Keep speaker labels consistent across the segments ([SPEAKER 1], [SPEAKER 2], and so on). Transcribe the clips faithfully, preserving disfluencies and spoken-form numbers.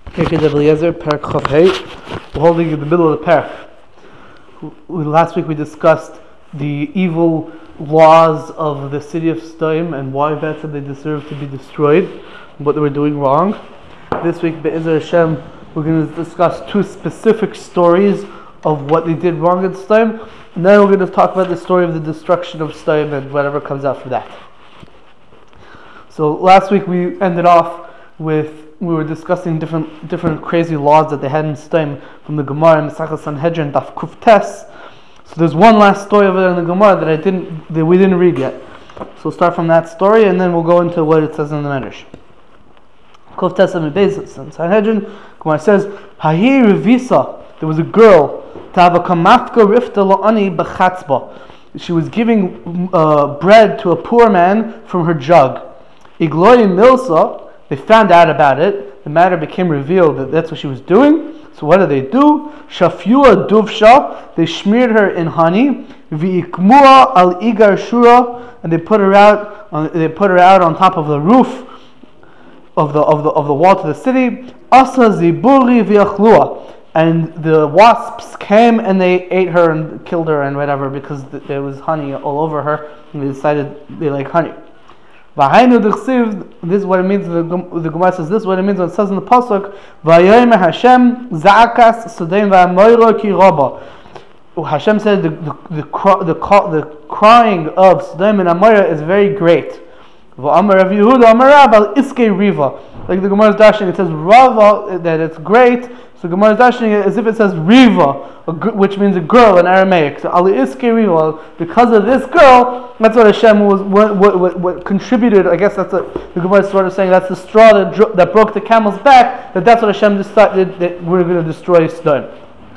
[SPEAKER 1] We're holding in the middle of the parak. Last week we discussed the evil laws of the city of Sdoim and why better they deserve to be destroyed, what they were doing wrong. This week, Be'ezer Hashem, we're going to discuss two specific stories of what they did wrong in Sdoim, and then we're going to talk about the story of the destruction of Sdoim and whatever comes out from that. So last week we ended off with we were discussing different different crazy laws that they had in Sdoim from the Gemara in Masechah Sanhedrin Daf Kuf Tes. So there's one last story over there in the Gemara that I didn't that we didn't read yet. So we'll start from that story and then we'll go into what it says in the Medrash. Kuf Tes in Sanhedrin, Gemara says, Hahi Revisa, there was a girl, Tavakamafka Rifta La'ani B'chatzba. She was giving uh, bread to a poor man from her jug. Igloy Milsa, they found out about it. The matter became revealed that that's what she was doing. So what did they do? Shafyua duvsha, they smeared her in honey. V'ikmua al igar shura, and they put her out. On, they put her out on top of the roof of the of the of the wall to the city. Asa ziburi v'achlua, and the wasps came and they ate her and killed her and whatever because th- there was honey all over her, and they decided they like honey. This is what it means. The, the Gemara says this is what it means when it says in the pasuk, "Vayomer Hashem za'akas Sodom va'Amora ki raba." Hashem said the the the, the, the crying of Sodom and Amora is very great. V'amar Rav Yehuda Amar Rav al iskei riva. Like the Gemara is dashing, it says Rava that it's great. So the Gemara is dashing it as if it says Riva, which means a girl in Aramaic. So Ali iskei riva, because of this girl, that's what Hashem was what what, what, what contributed. I guess that's what the Gemara is sort of saying. That's the straw that dro- that broke the camel's back. That that's what Hashem decided that we're going to destroy Sodom.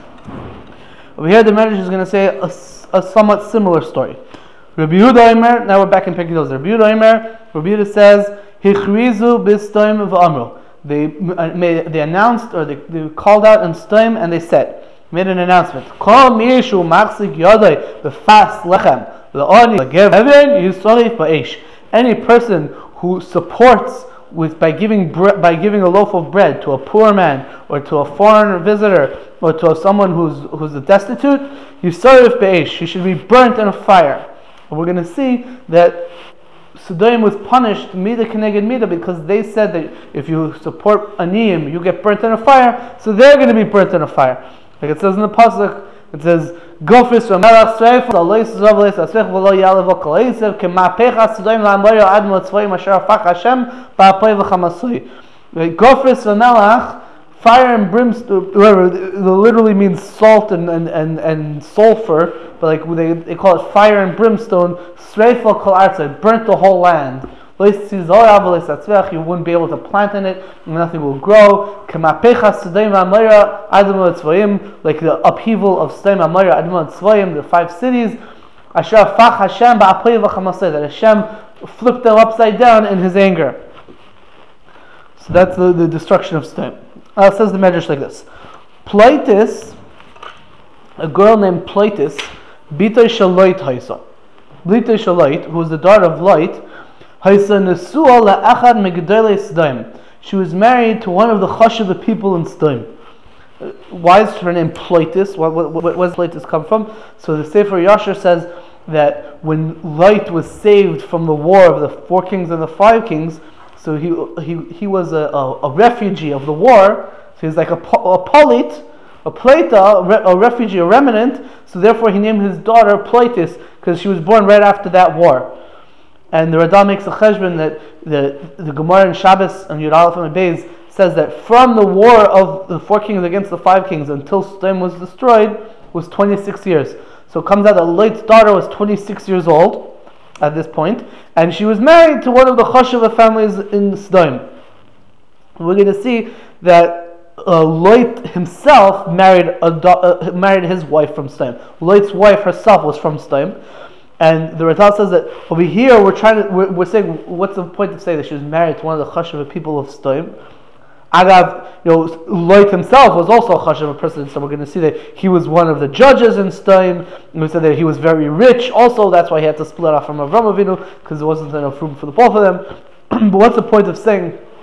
[SPEAKER 1] Over here, the Medrash is going to say a, a somewhat similar story. Rabbi Yehuda Omer. Now we're back in Pirkei Avos. Rabbi Yehuda Omer. Rabbi Yehuda says, "Hichrizu b'Sdoim v'amru." They made, they announced or they, they called out in Sdoim and they said, made an announcement. Kol mi'ishu machzik yodai b'fas lechem la'oni l'gev heaven yisorif ba'esh. Any person who supports with by giving bre- by giving a loaf of bread to a poor man or to a foreign visitor or to someone who's who's destitute, yisorif ba'esh. He should be burnt in a fire. And we're going to see that Sodom was punished mida keneged mida because they said that if you support aniyim, you get burnt in a fire, so they're going to be burnt in a fire. Like it says in the pasuk, it says, "Gofis v'melach tzreif alois zov alois asvech v'lo yalev v'koleisev kemapecha Sodom la'amaya ad motzvoim asher afach Hashem ba'apoi v'chamasui." Gofis v'melach, fire and brimstone, whatever, it literally means salt and, and, and, and sulfur, but like they, they call it fire and brimstone. Sreifel kol arza, burnt the whole land. You wouldn't be able to plant in it, nothing will grow. Like the upheaval of Sodom, Amora, Admah, Tzvoim, the five cities. That Hashem flipped them upside down in His anger. So that's the, the destruction of Sodom. Uh, it says the Medrash like this: Pleitis, a girl named Pleitis, Bitoy Shaloit Haisa. Bitoy Shaloit, who was the daughter of Lot, Haisa Nesua LaEchad Megdolei Sodom. She was married to one of the Chash of the people in Sodom. Uh, why is her name Pleitis? What, what, what, where does Pleitis come from? So the Sefer Yashar says that when Lot was saved from the war of the four kings and the five kings, so he he he was a, a, a refugee of the war. So he's like a, a polit, a pleta, a, re, a refugee, a remnant. So therefore he named his daughter Pleitis because she was born right after that war. And the Radha makes a cheshbon that the the Gemara in Shabbos and Yud Aleph and Beis says that from the war of the four kings against the five kings until Sodom was destroyed was twenty-six years. So it comes out that Lot's daughter was twenty-six years old at this point, and she was married to one of the Chasheva families in Sodom. We're going to see that uh, Lot himself married a do- uh, married his wife from Sodom. Lot's wife herself was from Sodom, and the Ratal says that over here we're trying to we're, we're saying what's the point of saying that she was married to one of the Chasheva people of Sodom? Agav, you know, Lot himself was also a Chashav person, so we're going to see that he was one of the judges in Sdoim. We said that he was very rich. Also, that's why he had to split off from Avram Avinu because there wasn't enough room for the both of them. But what's the point of saying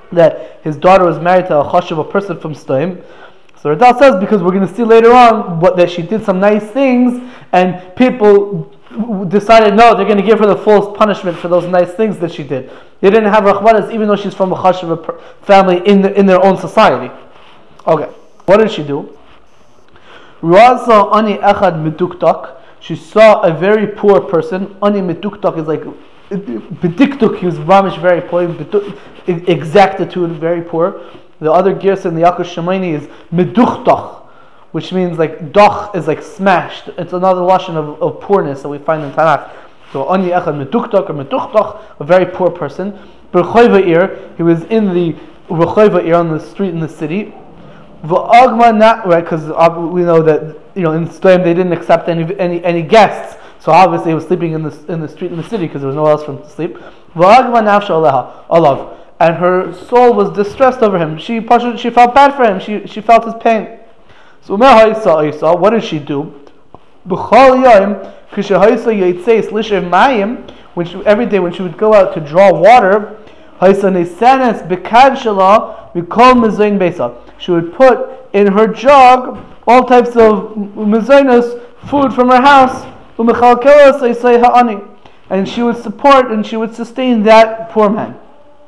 [SPEAKER 1] that his daughter was married to a chashuv, a person from Stoim. So Radal says, because we're going to see later on what, that she did some nice things, and people decided no, they're going to give her the full punishment for those nice things that she did. They didn't have rachmanas even though she's from a chashuv family in the, in their own society. Okay, what did she do? Raza ani echad meduktak. She saw a very poor person. Ani meduktak is like bediktuk. He was mamish very poor. Exactitude, very poor. The other girsa in the Yaakov Shemaini is meduchtach, which means like doch is like smashed. It's another lashon of, of poorness that we find in Tanakh. So ani echad meduktak or meduchtach, a very poor person. Berchoiva ir, he was in the Berchoiva ir on the street in the city. V'agma not right, because we know that you know in Stoim they didn't accept any any any guests, so obviously he was sleeping in the in the street in the city because there was nowhere else for him to sleep. V'agma nafsha aleha alav, and her soul was distressed over him. She she felt bad for him. She she felt his pain. So what did she do? B'chol yom k'shehaysa yitzeis lishev mayim, when she, every day when she would go out to draw water, haysa nesanes bekad shala v'kol mezayin beisa. She would put in her jug all types of mezainas, food from her house, and she would support and she would sustain that poor man.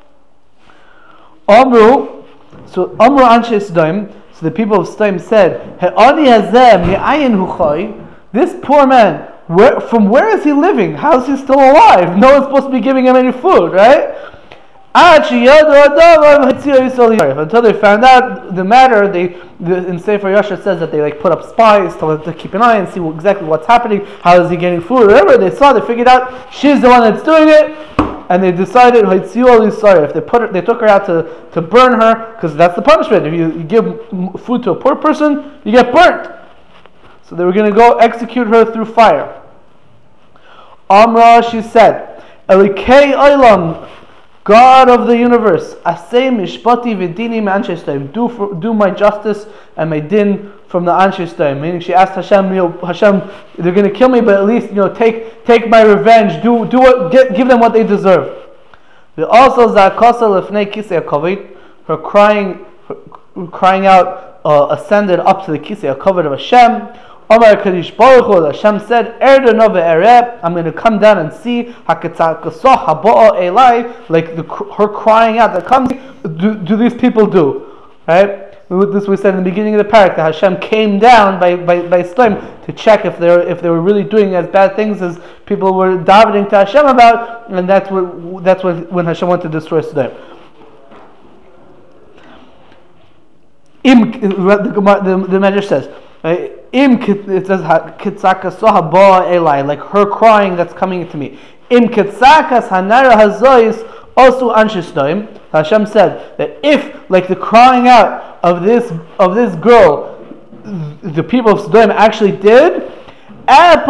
[SPEAKER 1] Amru, so Amru Anshe Sdoim, so the people of Sdoim said, this poor man, where, from where is he living? How is he still alive? No one's supposed to be giving him any food, right? Until they found out the matter, they the, in Sefer Yasher says that they like put up spies to, to keep an eye and see what, exactly what's happening. How is he getting food? Whatever they saw, they figured out she's the one that's doing it, and they decided if they put her, they took her out to, to burn her, because that's the punishment. If you, you give food to a poor person, you get burnt. So they were going to go execute her through fire. Amra, she said, Elikei Olam, God of the universe, Asay mishpati v'dini me'anshe Sdoim, do for, do my justice and my din from the Anshe Sdoim. Meaning, she asked Hashem, you know, Hashem, they're going to kill me, but at least you know, take take my revenge. Do do what, get, give them what they deserve. The also zakasa lefnei kisei hakavod, her crying, her crying out uh, ascended up to the kisei hakavod of Hashem. Omar Kadosh Baruch Hu, Hashem said, Erda Nova Ereb, I'm going to come down and see Haketzakasoh Habo'o Elai, like the, her crying out that comes. Do, do these people do? Right? This we said in the beginning of the parak that Hashem came down by by by Sdoim to check if they were if they were really doing as bad things as people were davening to Hashem about, and that's what that's what when Hashem wanted to destroy Sdoim. Im the the, the Medrash says. Right? Im it says kitzaka soha ba elai, like her crying that's coming to me. Im kitzakas hanara hazois also anshe Sdoim. Hashem said that if, like the crying out of this of this girl, the people of Sdoim actually did, I'm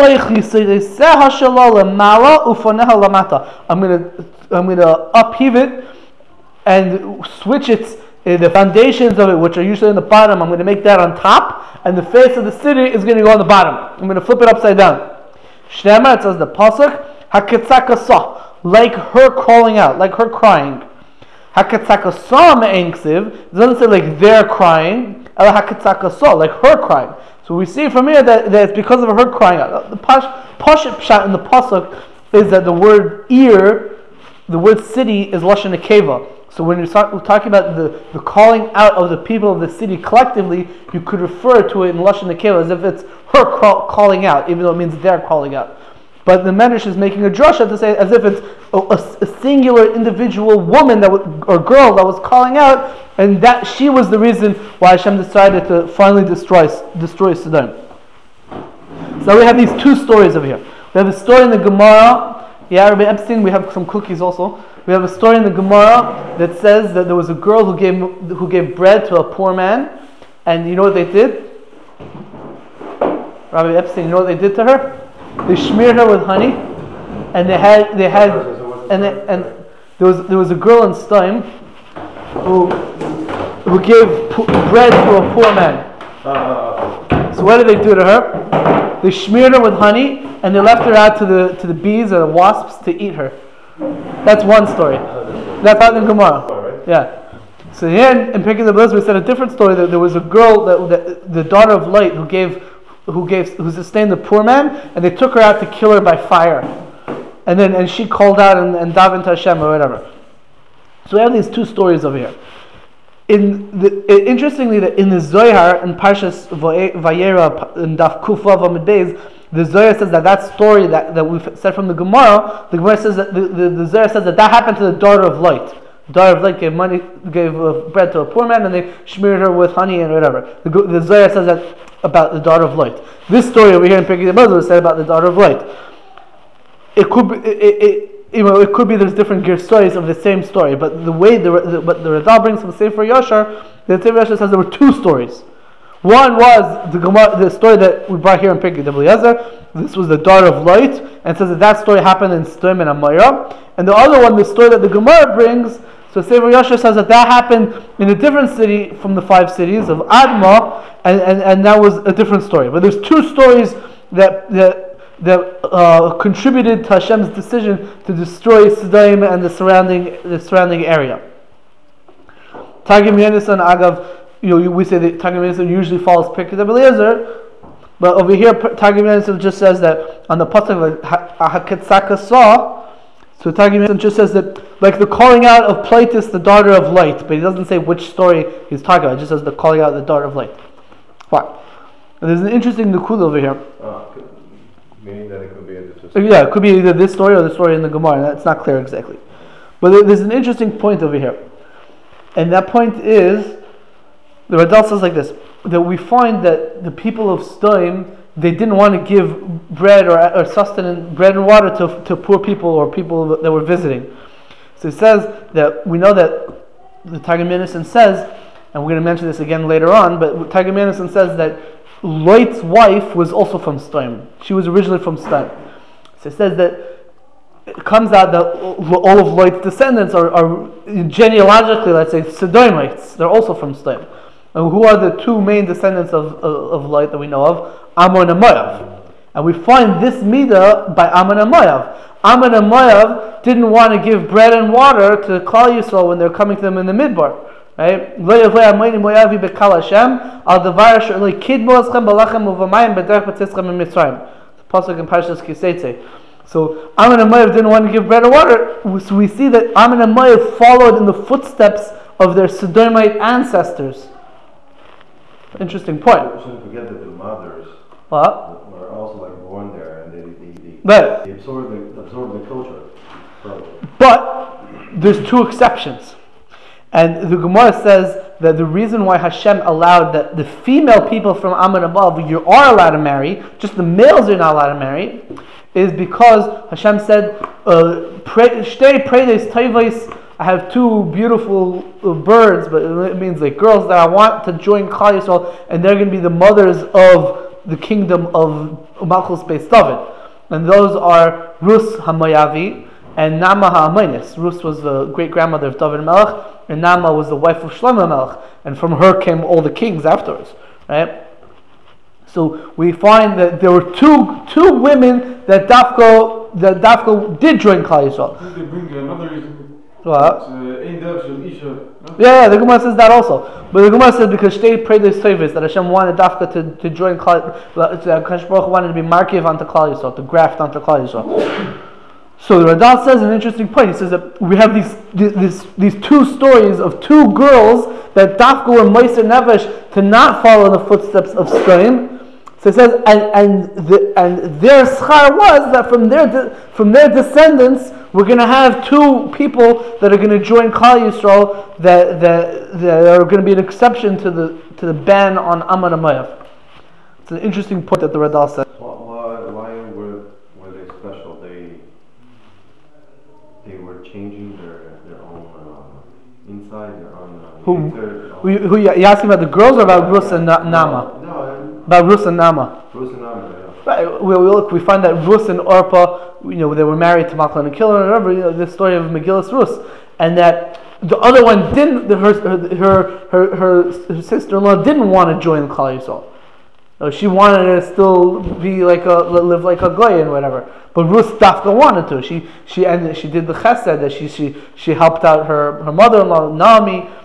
[SPEAKER 1] gonna I'm gonna upheave it and switch its uh, the foundations of it, which are usually in the bottom. I'm going to make that on top, and the face of the city is going to go on the bottom. I'm going to flip it upside down. Shnema, it says the pasuk haketzakasah, like her calling out, like her crying. Haketzakasah me'enksiv, it doesn't say like they're crying, ela haketzakasah, like her crying. So we see from here that, that it's because of her crying out. The pash, pashut pshat in the pasuk is that the word ear, the word city, is lashon nekeva. So when you're talking about the, the calling out of the people of the city collectively, you could refer to it in lashon nekeva as if it's her call, calling out, even though it means they're calling out. But the Medrash is making a drasha to say as if it's a, a, a singular individual woman that was, or girl that was calling out, and that she was the reason why Hashem decided to finally destroy destroy Sodom. So we have these two stories over here. We have a story in the Gemara. Yeah, Rabbi Epstein. We have some cookies also. We have a story in the Gemara that says that there was a girl who gave who gave bread to a poor man, and you know what they did? Rabbi Epstein, you know what they did to her? They smeared her with honey, and they had they had and they, and there was there was a girl in Sdoim who who gave po- bread to a poor man. So what did they do to her? They smeared her with honey, and they left her out to the to the bees or the wasps to eat her. That's one story. That's out in Gemara. Yeah. So here in, in Picking the Bliss, we said a different story that there was a girl, that, that the daughter of Light, who gave, who gave, who sustained the poor man, and they took her out to kill her by fire, and then and she called out and, and davened to Hashem or whatever. So we have these two stories over here. In the, it, interestingly, that in the Zohar in Parshas Vayera in Daf Kuf Vav Amud Beis, the Zohar says that that story that, that we've said from the Gemara, the Gemara says that the, the, the Zohar says that that happened to the daughter of Light. The daughter of Light gave money, gave uh, bread to a poor man, and they smeared her with honey and whatever. The, the Zohar says that about the daughter of Light. This story over here in Pirkei Avos was said about the daughter of Light. It could be, it, it, it, you know, it could be there's different stories of the same story, but the way the, the but the Radal brings from Sefer Yashar, the Sefer Yashar says there were two stories. One was the Gemara, the story that we brought here in Pirkei Avos. This was the daughter of Light, and it says that that story happened in Sdoim and Amora. And the other one, the story that the Gemara brings, so Sefer Yashar says that that happened in a different city from the five cities of Adma, and, and, and that was a different story. But there's two stories that that that uh, contributed to Hashem's decision to destroy Sdoim and the surrounding the surrounding area. Targum Yonasan Agav, you know, we say that Targum Yonasan usually follows Pirkei Eliezer, but over here Targum Yonasan just says that on the pasuk of Haketzaka saw. So Targum Yonasan just says that, like the calling out of Pleitis, the daughter of Light, but he doesn't say which story he's talking about. It just says the calling out of the daughter of Light. Fine. And there's an interesting nukud over here.
[SPEAKER 2] Uh, meaning that it could be a different.
[SPEAKER 1] Yeah, it could be either this story or the story in the Gemara. That's not clear exactly. But there's an interesting point over here, and that point is the Radal says like this: that we find that the people of Sdoim, they didn't want to give bread or, or sustenance, bread and water to, to poor people or people that were visiting. So it says that we know that the Targum Yonasan says, and we're going to mention this again later on, but Targum Yonasan says that Lot's wife was also from Sdoim. She was originally from Sdoim. So it says that it comes out that all of Lot's descendants are, are genealogically, let's say, Sodomites. They're also from Sdoim. And who are the two main descendants of, of, of Lot that we know of? Ammon and Moav. And we find this midah by Ammon and Moav. Ammon and Moav didn't want to give bread and water to Klal Yisrael when they're coming to them in the Midbar. Right? Lo yavei Ammoni Moavi bekal Hashem al davar asher lo yikidmu eschem balachem uvamayim b'derech b'tzischem in Mitzrayim. The pasuk in Parshas Kiseitze. So Ammon and Moav didn't want to give bread and water. So we see that Ammon and Moav followed in the footsteps of their Sodomite ancestors. Interesting point.
[SPEAKER 2] We shouldn't forget that the mothers
[SPEAKER 1] what?
[SPEAKER 2] were also like born there, and they they, they,
[SPEAKER 1] but,
[SPEAKER 2] they absorbed the absorbed the culture. Probably.
[SPEAKER 1] But there's two exceptions. And the Gemara says that the reason why Hashem allowed that the female people from Ammon above you are allowed to marry, just the males are not allowed to marry, is because Hashem said, "Shtei preides toivos." I have two beautiful birds, but it means like girls that I want to join Klal Yisrael, and they're going to be the mothers of the kingdom of Malchus Beis David, and those are Rus HaMoavi and Nama HaAmmonis. Rus was the great grandmother of David Melech, and Nama was the wife of Shlomo Melech, and from her came all the kings afterwards, right? So we find that there were two two women that Dafko that Dafko did join Klal Yisrael.
[SPEAKER 3] Did they bring another reason?
[SPEAKER 1] What?
[SPEAKER 3] Uh,
[SPEAKER 1] yeah, yeah, the Gemara says that also. But the Gemara says because Shtei Preides Toivos, that Hashem wanted Dafka to, to join Klal, that Hashem wanted to be markiv onto Klal Yisrael, to graft onto Klal Yisrael. So the Radal says an interesting point. He says that we have these these these two stories of two girls that Dafka were Meiser Nevesh to not follow in the footsteps of Sdoim. So it says, and and the, and their schar was that from their de, from their descendants we're going to have two people that are going to join Klal Yisrael that that that are going to be an exception to the to the ban on Ammon and Moav. It's an interesting point that the Radal said.
[SPEAKER 2] Why, why were were they special? They they were changing their their own uh, inside, their own. Uh,
[SPEAKER 1] who
[SPEAKER 2] their,
[SPEAKER 1] who, who you asking about the girls or about Rus and Na- Nama?
[SPEAKER 2] No, no,
[SPEAKER 1] about Rus and Nama.
[SPEAKER 2] Rus and Nama. Yeah.
[SPEAKER 1] Right. We, we look. We find that Rus and Orpah, you know, they were married to Machlon and Kilon. Remember, you know, the story of Megillas Rus, and that the other one didn't. Her her her her, her sister-in-law didn't want to join Klal Yisrael. So she wanted to still be like a live like a goy and whatever. But Rus Dafka wanted to. She she and she did the chesed that she she she helped out her her mother-in-law Naomi,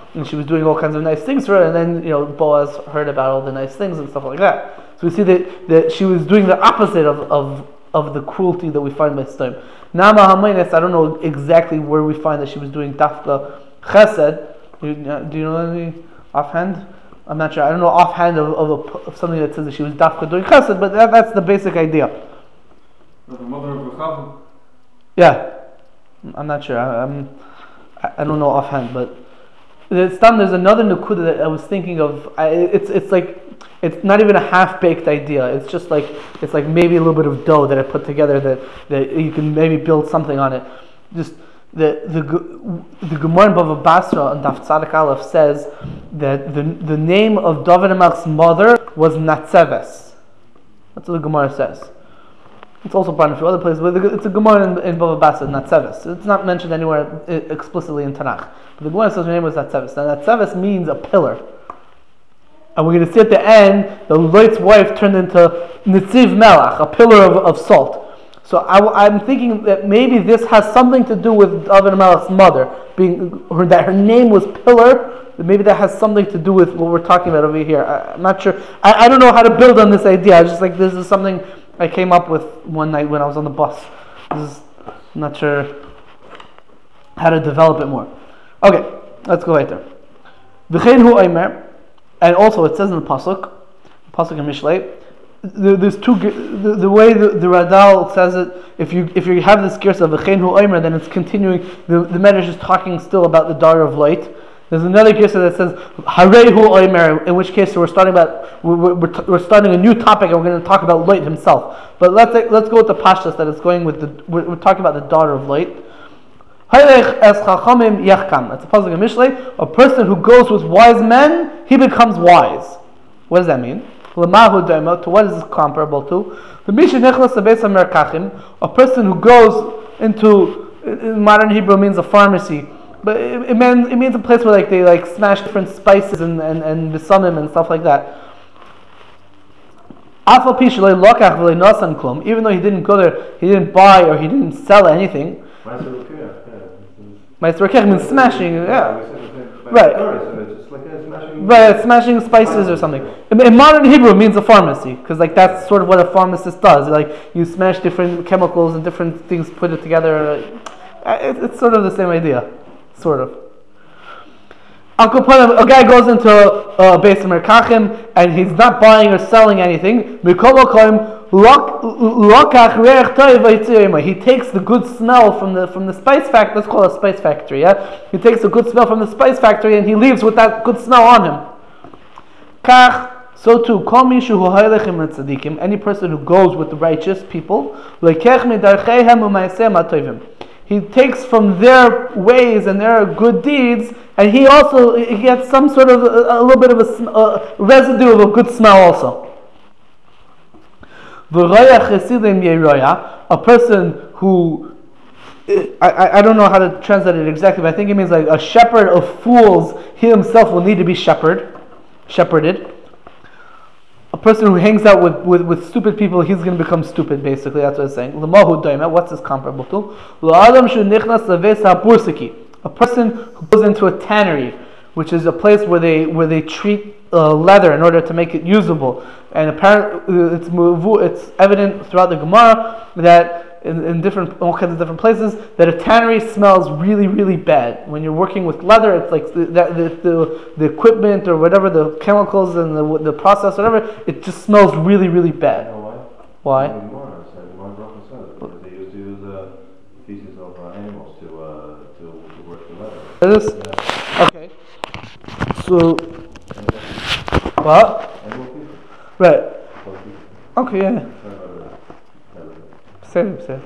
[SPEAKER 1] and she was doing all kinds of nice things for her, and then you know Boaz heard about all the nice things and stuff like that. So we see that, that she was doing the opposite of, of, of the cruelty that we find by Sodom. Nama Hamaynes, I don't know exactly where we find that she was doing Dafka Chesed. Do you know any offhand? I'm not sure. I don't know offhand of, of, a, of something that says that she was Dafka doing Chesed, but that, that's the basic idea.
[SPEAKER 3] The mother of Rechav.
[SPEAKER 1] Yeah, I'm not sure. I, I'm, I don't know offhand, but it's done. There's another nukuda that I was thinking of. I, it's it's like it's not even a half-baked idea. It's just like it's like maybe a little bit of dough that I put together that, that you can maybe build something on it. Just the the the Gemara in Bava Basra and Daf Tzadik Aleph says that the the name of David HaMelech's mother was Natzeves. That's what the Gemara says. It's also brought in a few other places, but it's a Gemara in, in Bava Basra, Natzeves. It's not mentioned anywhere explicitly in Tanakh. But the Gemara says her name was Natzeves. Now Natzeves means a pillar. And we're going to see at the end, the Lot's wife turned into Nitziv Melach, a pillar of, of salt. So I, I'm thinking that maybe this has something to do with David HaMelech's mother, being her, that her name was Pillar. Maybe that has something to do with what we're talking about over here. I, I'm not sure. I, I don't know how to build on this idea. I was just like, this is something I came up with one night when I was on the bus. This is, I'm not sure how to develop it more. Okay, let's go later. V'chein hu omer, and also it says in the pasuk, pasuk in Mishlei, there's two. The, the way the, the Radal says it, if you if you have this gears of v'chein hu omer, then it's continuing. The the Medrash is talking still about the daughter of light. There's another case that says Harehu Omer, in which case we're starting about we're, we're, we're starting a new topic and we're going to talk about light himself. But let's let's go with the pashtus that it's going with the we're, we're talking about the daughter of light. It's a pasuk in Mishlei. A person who goes with wise men, he becomes wise. What does that mean? To what is this comparable to? A person who goes into, in modern Hebrew means a pharmacy. But it, it means it means a place where like they like smash different spices and and and besamim and stuff like that. Even though he didn't go there, he didn't buy or he didn't sell anything. Meister Rekech means smashing, yeah. Right. Right, smashing spices or something. In modern Hebrew, it means a pharmacy because like that's sort of what a pharmacist does. Like you smash different chemicals and different things, put it together. It's sort of the same idea. Sort of. A guy goes into a base of Merkachim and he's not buying or selling anything. He takes the good smell from the from the spice factory. Let's call it a spice factory. Yeah, he takes the good smell from the spice factory and he leaves with that good smell on him. Kach. So too, any person who goes with the righteous people, he takes from their ways and their good deeds, and he also he gets some sort of a, a little bit of a, a residue of a good smell also. A person who I, I, I don't know how to translate it exactly, but I think it means like a shepherd of fools. He himself will need to be shepherd, shepherded. A person who hangs out with, with, with stupid people, he's going to become stupid, basically. That's what it's saying. What's this comparable to? A person who goes into a tannery, which is a place where they where they treat uh, leather in order to make it usable. And apparently, it's it's evident throughout the Gemara that in, in different all kinds of different places that a tannery smells really really bad. When you're working with leather, it's like the the the, the equipment or whatever, the chemicals and the the process, whatever, it just smells really really bad.
[SPEAKER 2] You know why?
[SPEAKER 1] Why?
[SPEAKER 2] They used to use uh, feces of uh, animals to, uh, to to work the leather.
[SPEAKER 1] It is?
[SPEAKER 2] Yeah.
[SPEAKER 1] Okay. So what?
[SPEAKER 2] Animal feces.
[SPEAKER 1] Right. Okay. Yeah. Same. Same.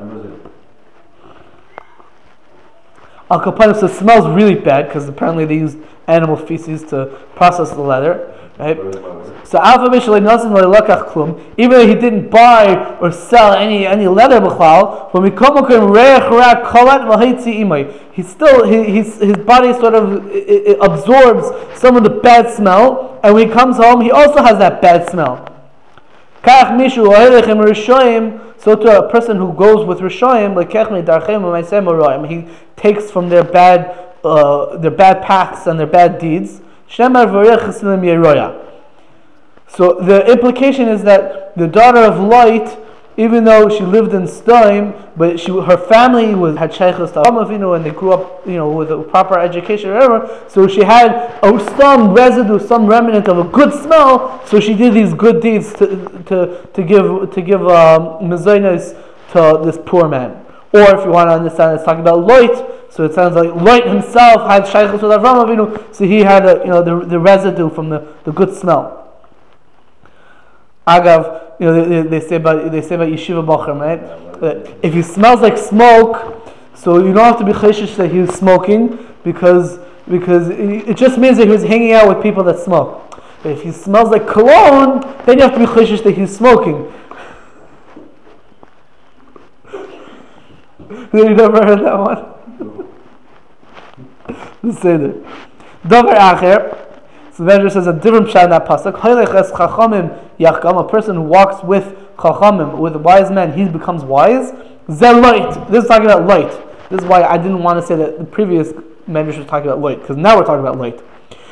[SPEAKER 1] Al Kapana, so it smells really bad because apparently they use animal feces to process the leather, right? So Alpha Mishalei Nelson Lakach Klum, even though he didn't buy or sell any any leather b'chlal, when we come to Reich Rak Kolat V'Haitzi Imay, he still he, his his body sort of it, it absorbs some of the bad smell, and when he comes home, he also has that bad smell. Kach Mishu Ohelechem Rishoyim. So to a person who goes with Rishoyim, like Kechmi Darchem U'Maisem Oroyim, he takes from their bad uh, their bad paths and their bad deeds. Shemar v'orech chasidim yeroya. So the implication is that the daughter of light, even though she lived in Stoim, but she, her family was had sheikhus to Avraham Avinu, and they grew up, you know, with a proper education or whatever. So she had a, some residue, some remnant of a good smell. So she did these good deeds to to, to give to give um, mezainos to this poor man. Or if you want to understand, it's talking about Lot. So it sounds like Lot himself had sheikhus with Avraham Avinu, so he had a, you know the the residue from the, the good smell. Agav, you know, they, they say about they say about yeshiva bochum, right? That if he smells like smoke, so you don't have to be chayshish that he was smoking, because because it, it just means that he was hanging out with people that smoke. But if he smells like cologne, then you have to be chayshish that he's smoking. You never heard that one? Let's say that. Davar acher. So the Medrash says a different pshat in that pasuk. A person who walks with chachamim, with a wise man, he becomes wise. Light. This is talking about light. This is why I didn't want to say that the previous Medrash was talking about light, because now we're talking about light.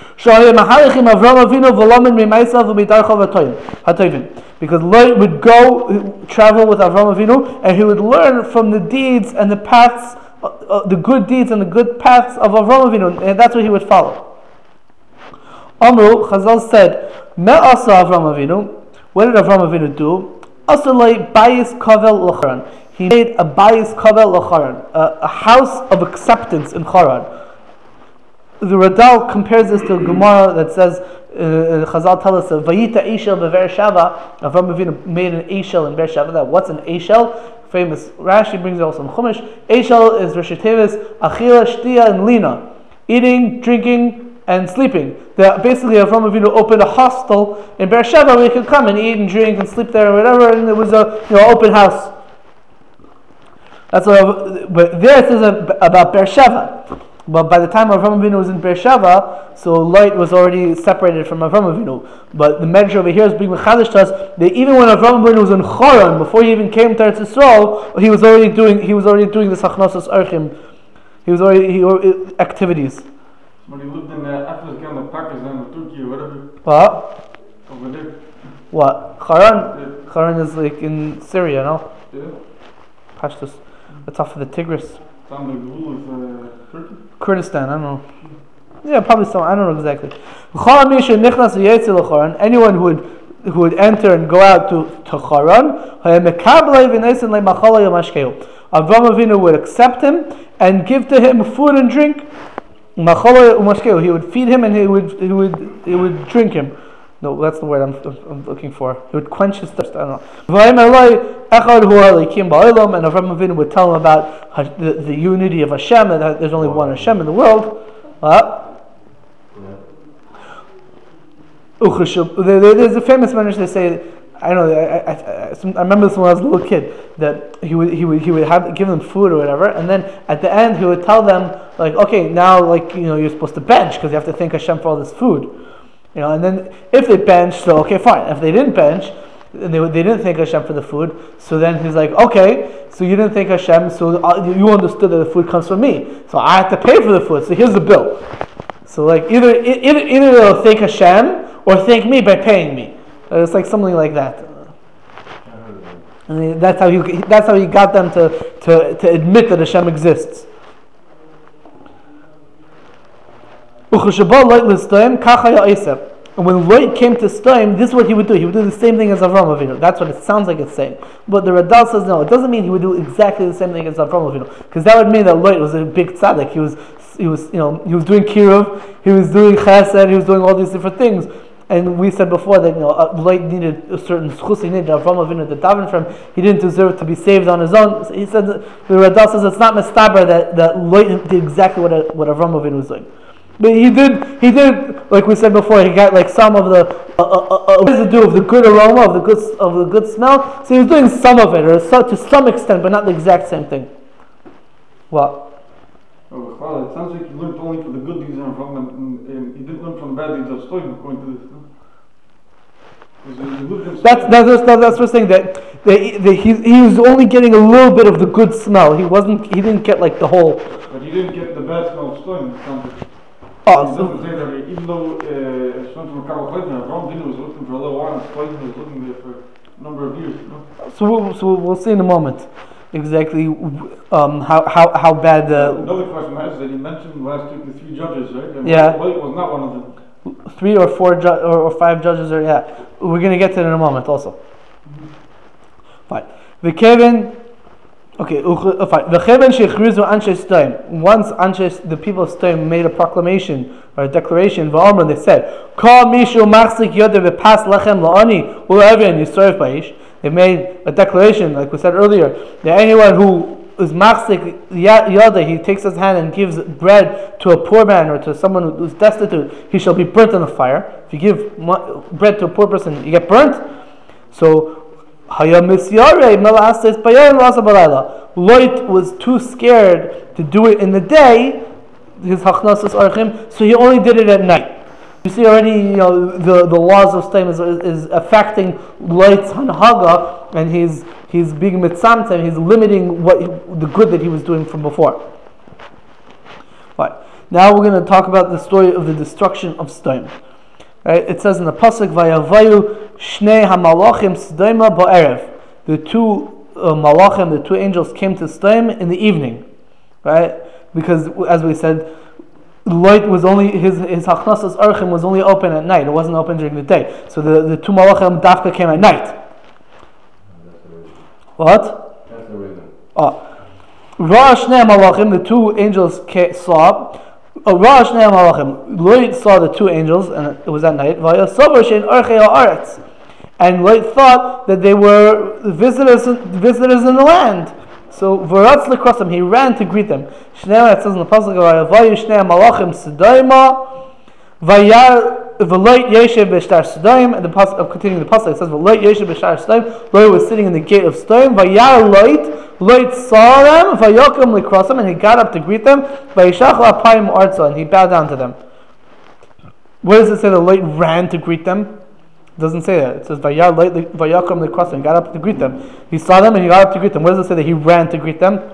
[SPEAKER 1] Because light would go travel with Avraham Avinu, and he would learn from the deeds and the paths, uh, uh, the good deeds and the good paths of Avraham Avinu, and that's what he would follow. Amru, Chazal said, Me asa Avraham Avinu. What did Avraham Avinu do? Asalei bayis kavel l'charan. He made a bayis kavel l'charan, a house of acceptance in Charan. The Radal compares this to a Gemara that says, uh, Chazal tell us, Vayita Eishel be'Be'er Sheva. Avraham Avinu made an Eishel in Be'er Sheva. That what's an Eishel? Famous Rashi brings it also in Chumash. Eishel is Rosh Tevis, Achila, Shtia, and Lina, eating, drinking, and sleeping. That basically Avraham Avinu opened a hostel in Beersheba where you could come and eat and drink and sleep there or whatever, and it was a you know open house. That's what. But there it says about Beersheba. But by the time Avraham Avinu was in Beersheba, so light was already separated from Avraham Avinu. But the Medrash over here is being mechadish to us that even when Avraham Avinu was in Choron, before he even came to Eretz Yisrael, he was already doing he was already doing the Sachnosas Archim. He was already he, activities.
[SPEAKER 3] When he lived in uh, Africa and Pakistan or Turkey or whatever.
[SPEAKER 1] What?
[SPEAKER 3] Over there.
[SPEAKER 1] What? Haran?
[SPEAKER 3] Yeah.
[SPEAKER 1] Haran is like in Syria, no?
[SPEAKER 3] Yeah.
[SPEAKER 1] Pashtus. That's off of the Tigris.
[SPEAKER 3] It's on the rule of uh, Turkey?
[SPEAKER 1] Kurdistan, I don't know. Yeah, probably some, I don't know exactly. Anyone who would who would enter and go out to, to Haran, Avraham Avinu would accept him and give to him food and drink. He would feed him and he would he would he would drink him. No, that's the word I'm, I'm looking for. He would quench his thirst. I don't know. And Avraham Avinu would tell him about the, the unity of Hashem, that there's only one Hashem in the world. Uh, there's a famous Medrash they say. I know. I, I, I, I remember this when I was a little kid. That he would he would he would have give them food or whatever, and then at the end he would tell them like, okay, now like you know you're supposed to bench because you have to thank Hashem for all this food, you know. And then if they benched, so okay, fine. If they didn't bench, and they they didn't thank Hashem for the food, so then he's like, okay, so you didn't thank Hashem, so you understood that the food comes from me, so I have to pay for the food. So here's the bill. So like either either either they'll thank Hashem or thank me by paying me. Uh, it's like something like that. And that's how he that's how he got them to, to, to admit that Hashem exists. And when Lot came to Stoim, this is what he would do. He would do the same thing as Avraham Avinu. That's what it sounds like it's saying. But the Radal says no, it doesn't mean he would do exactly the same thing as Avraham Avinu, because that would mean that Lot was a big tzaddik. He was he was you know he was doing kiruv, he was doing chesed, he was doing all these different things. And we said before that you know Lot needed a certain schus, he needed Avraham Avinu to daven from. He didn't deserve to be saved on his own. So he said that, the Radal says it's not mistaber that that Lot did exactly what what Avraham Avinu was doing. But he did, he did, like we said before, he got like some of the uh, uh, uh, residue of the good aroma, of the good of the good smell. So he was doing some of it, or so, to some extent, but not the exact same thing. What?
[SPEAKER 3] Oh, well, it sounds like he learned only from the good deeds and from, and, and he didn't learn from the bad deeds of Stoim, according to this. No?
[SPEAKER 1] That's that's that's, that's what's saying that, that, that he he was only getting a little bit of the good smell. He wasn't he didn't get like the whole.
[SPEAKER 3] But he he didn't get the bad smell of stone. It sounds like.
[SPEAKER 1] Oh,
[SPEAKER 3] He
[SPEAKER 1] so,
[SPEAKER 3] doesn't say that he- even though uh, Shlomo from Karl Chayden, Avram Avinu was looking for a little while, and Chayden was looking there for a number of years. You know?
[SPEAKER 1] so, we'll, so we'll see in a moment exactly um, how, how, how bad the
[SPEAKER 3] Another question I is that you mentioned last week the three judges, right? And
[SPEAKER 1] Yeah.
[SPEAKER 3] Light was not one of them.
[SPEAKER 1] three or four ju- or, or five judges are, yeah. We're going to get to it in a moment also. Fine. The Kevin. Okay, uh, fine. The Kevin shechrizu anshe Sdoim. Once anshe, the people of Sdoim made a proclamation or a declaration. Va'amr, they said, "Kol mishu machzik yoder v'pas lechem la'ani u'evin yisrof ba'ish." They made a declaration, like we said earlier, that anyone who is machzik yoder, he takes his hand and gives bread to a poor man or to someone who is destitute, he shall be burnt in the fire. If you give mo- bread to a poor person, you get burnt. So. Loit was too scared to do it in the day, his hachnasas archim, so he only did it at night. You see already, you know, the, the laws of Sdoim is, is affecting Loit's hanhaga, and he's he's being mitzamtem, he's limiting what he, the good that he was doing from before. Right. Now we're going to talk about the story of the destruction of Sdoim. Right? It says in the pasuk, "Vayavayu shnei hamalachim Sdoima ba'erev." The two uh, malachim, the two angels, came to Sdoim in the evening, right? Because as we said, light was only his his hachnasas archim was only open at night. It wasn't open during the day. So the, the two malachim dafka came at night.
[SPEAKER 2] That's the reason.
[SPEAKER 1] What?
[SPEAKER 2] That's the reason.
[SPEAKER 1] Oh, Ra shnei malachim, the two angels ca- saw. Ra shnei malachim, Lot saw the two angels, and it was at night. Vayasavar shein archei haaretz, and Lot thought that they were visitors, visitors in the land. So v'ratz lekrosim, he ran to greet them. Shnei, it says in the pasuk, Vayu shnei malachim Sodoma, Vayar v'Lot yeshev b'shtar Sodom. And the pasuk, I'm continuing the pasuk. It says v'Lot yeshev b'shtar Sodom. Lot was sitting in the gate of Sodom. Vayar Lot. Lot saw them, vayokim lekrosim, and he got up to greet them. Vayishach la'apayim arza, and he bowed down to them. Where does it say that Lot ran to greet them? It doesn't say that. It says vayar Lot vayokim lekrosim, and got up to greet them. He saw them and he got up to greet them. Where does it say that he ran to greet them?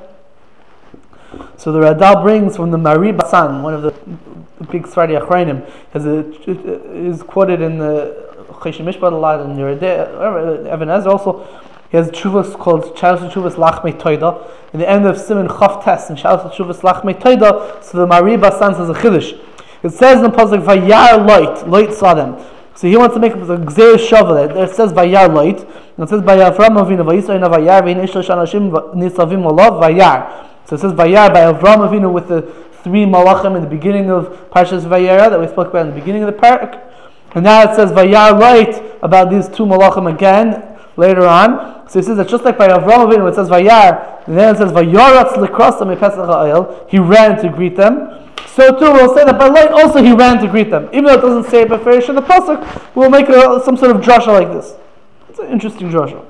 [SPEAKER 1] So the Radal brings from the Mari Basan, one of the big Sfardi Achrayim, has a is quoted in the Cheshim Mishpat a lot, and Even Ezra also. He has tshuvas called Shalos Tshuvas Lachmei Toida. In the end of Siman Chav Tes and Shalos Tshuvas Lachmei Toida, so the Mari Basan says a chiddush. It says in the pasuk Vayar Lot, Lot saw them. So he wants to make a gzeir shavel. It says Vayar Lot, and it says Vayar Avram Avinu Vayisrael Vayar V'hin Ishlosh Anashim Nisavim Olav Vayar. So it says Vayar by Avram Avinu with the three malachim in the beginning of Parshas Vayera that we spoke about in the beginning of the parak. And now it says Vayar Lot about these two malachim again later on. So it says that just like by Avram Avinu it says Vayar, and then it says Vayaratz lekrosam mepesach ha'oil, he ran to greet them. So too we'll say that by Lot also he ran to greet them. Even though it doesn't say it by Farish in the pasuk, we'll make a, some sort of drasha like this. It's an interesting drasha.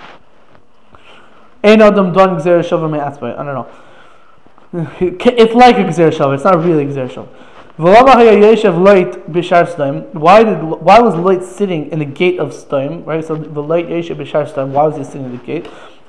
[SPEAKER 1] Ein adam don gzeir shavar me'atzbay. I don't know. It's like a gzeir shavar. It's not really a gzeir shavar. Why did why was Lot sitting in the gate of Sdoim? Right, so the Lot Yeshev B'shar Sdoim. Why was he sitting in the gate?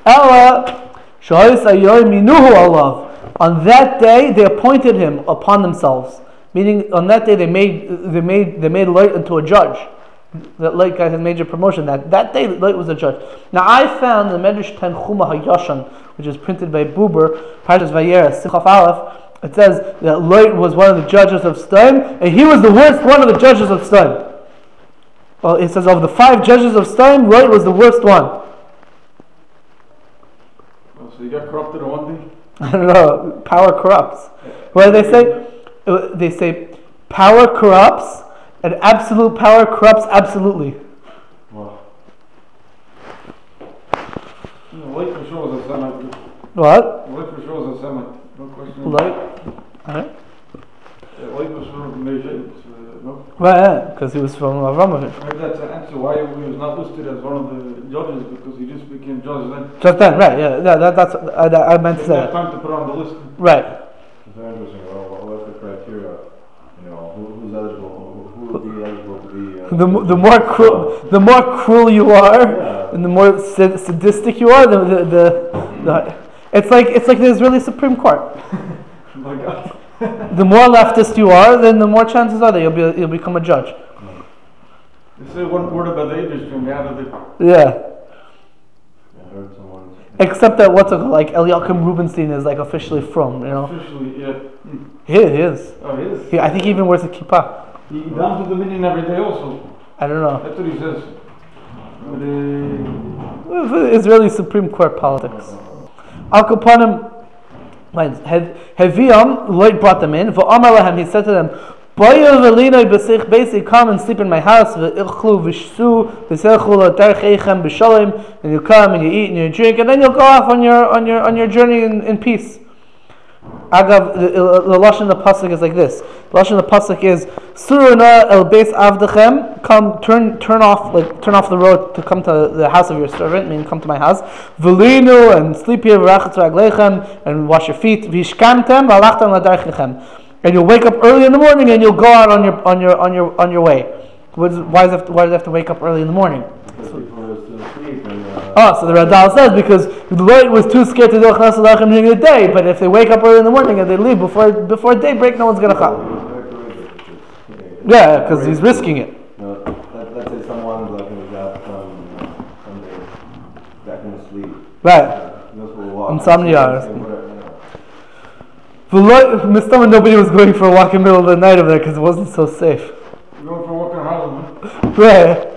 [SPEAKER 1] On that day, they appointed him upon themselves. Meaning, on that day, they made they made they made Lot into a judge. That Lot got his major promotion. That that day, Lot was a judge. Now, I found the Medrash Tanchuma Hayashan, which is printed by Buber, Parshas Vayera, Sichaf Aleph. It says that Lot was one of the judges of Sdoim, and he was the worst one of the judges of Sdoim. Well, it says of the five judges of Sdoim, Lot was the worst one.
[SPEAKER 3] Oh, so you got corrupted on one day?
[SPEAKER 1] I don't know. Power corrupts. What do they say? They say power corrupts, and absolute power corrupts absolutely.
[SPEAKER 3] Wow. Light for sure was a Semite.
[SPEAKER 1] What?
[SPEAKER 3] Light for sure was a Semite. No question.
[SPEAKER 1] Light? Alright.
[SPEAKER 3] Yeah, Light was from Meijay. No?
[SPEAKER 1] Right, because he was from Avram Avinu.
[SPEAKER 3] Maybe that's an answer why he was not listed as one of the judges, because he just became judge then.
[SPEAKER 1] Just then, right? Yeah, that, that, that's I, I meant to
[SPEAKER 3] He
[SPEAKER 1] say.
[SPEAKER 3] had time to put on the list.
[SPEAKER 1] Right.
[SPEAKER 2] It's very interesting. Well, what's the criteria? You know, who, who's eligible? Who would be eligible to be? Uh,
[SPEAKER 1] The the more cruel the more cruel you are,
[SPEAKER 2] Yeah.
[SPEAKER 1] and the more sad, sadistic you are, the the, the the it's like it's like the Israeli Supreme Court.
[SPEAKER 3] Like my God.
[SPEAKER 1] The more leftist you are, then the more chances are that you'll be you'll become a judge.
[SPEAKER 3] They say one word about the Yiddish from the out of the.
[SPEAKER 1] Yeah.
[SPEAKER 2] I heard someone.
[SPEAKER 1] Except that what's it called? Like Eliakim Rubinstein is like officially from, you know.
[SPEAKER 3] Officially, yeah. Mm.
[SPEAKER 1] He, he is.
[SPEAKER 3] Oh, he is?
[SPEAKER 1] He, I think he even wears a kippah.
[SPEAKER 3] He down to the minion every day also.
[SPEAKER 1] I don't know.
[SPEAKER 3] That's what he says. But, uh,
[SPEAKER 1] Israeli Supreme Court politics. Al Kapanim, Heviam, Lloyd brought them in. V'amar lahem, he said to them, Boya v'linoi b'sich basic, come and sleep in my house. V'ilchlu v'shsu v'selchu l'derech eichem b'shalom, and you come and you eat and you drink, and then you'll go off on your on your on your journey in, in peace. Agav, the, the lashon of the pasuk is like this. The lashon of the pasuk is Suruna el beis avdechem. Come, turn, turn off, like turn off the road to come to the house of your servant. Meaning, come to my house. V'linu, and sleep here. V'rachatz raglechem, and wash your feet. V'ishkamtem v'alachtem ladarchechem. And you'll wake up early in the morning, and you'll go out on your on your on your on your way. What is, why does it have to, why does it have to wake up early in the morning? Oh, so the Radal says because the Lloyd was too scared to do Chnas Alachem during the day, but if they wake up early in the morning and they leave before before daybreak, no one's gonna chap. Yeah, because he's risking it.
[SPEAKER 2] No, let, let's say someone's like in the um, Sunday, back in the sleep.
[SPEAKER 1] Right. Insomnia.
[SPEAKER 2] The
[SPEAKER 1] Mistama, nobody was going for a walk in the middle of the night over there because it wasn't so safe.
[SPEAKER 3] You're going for a walk in Harlem.
[SPEAKER 1] Right.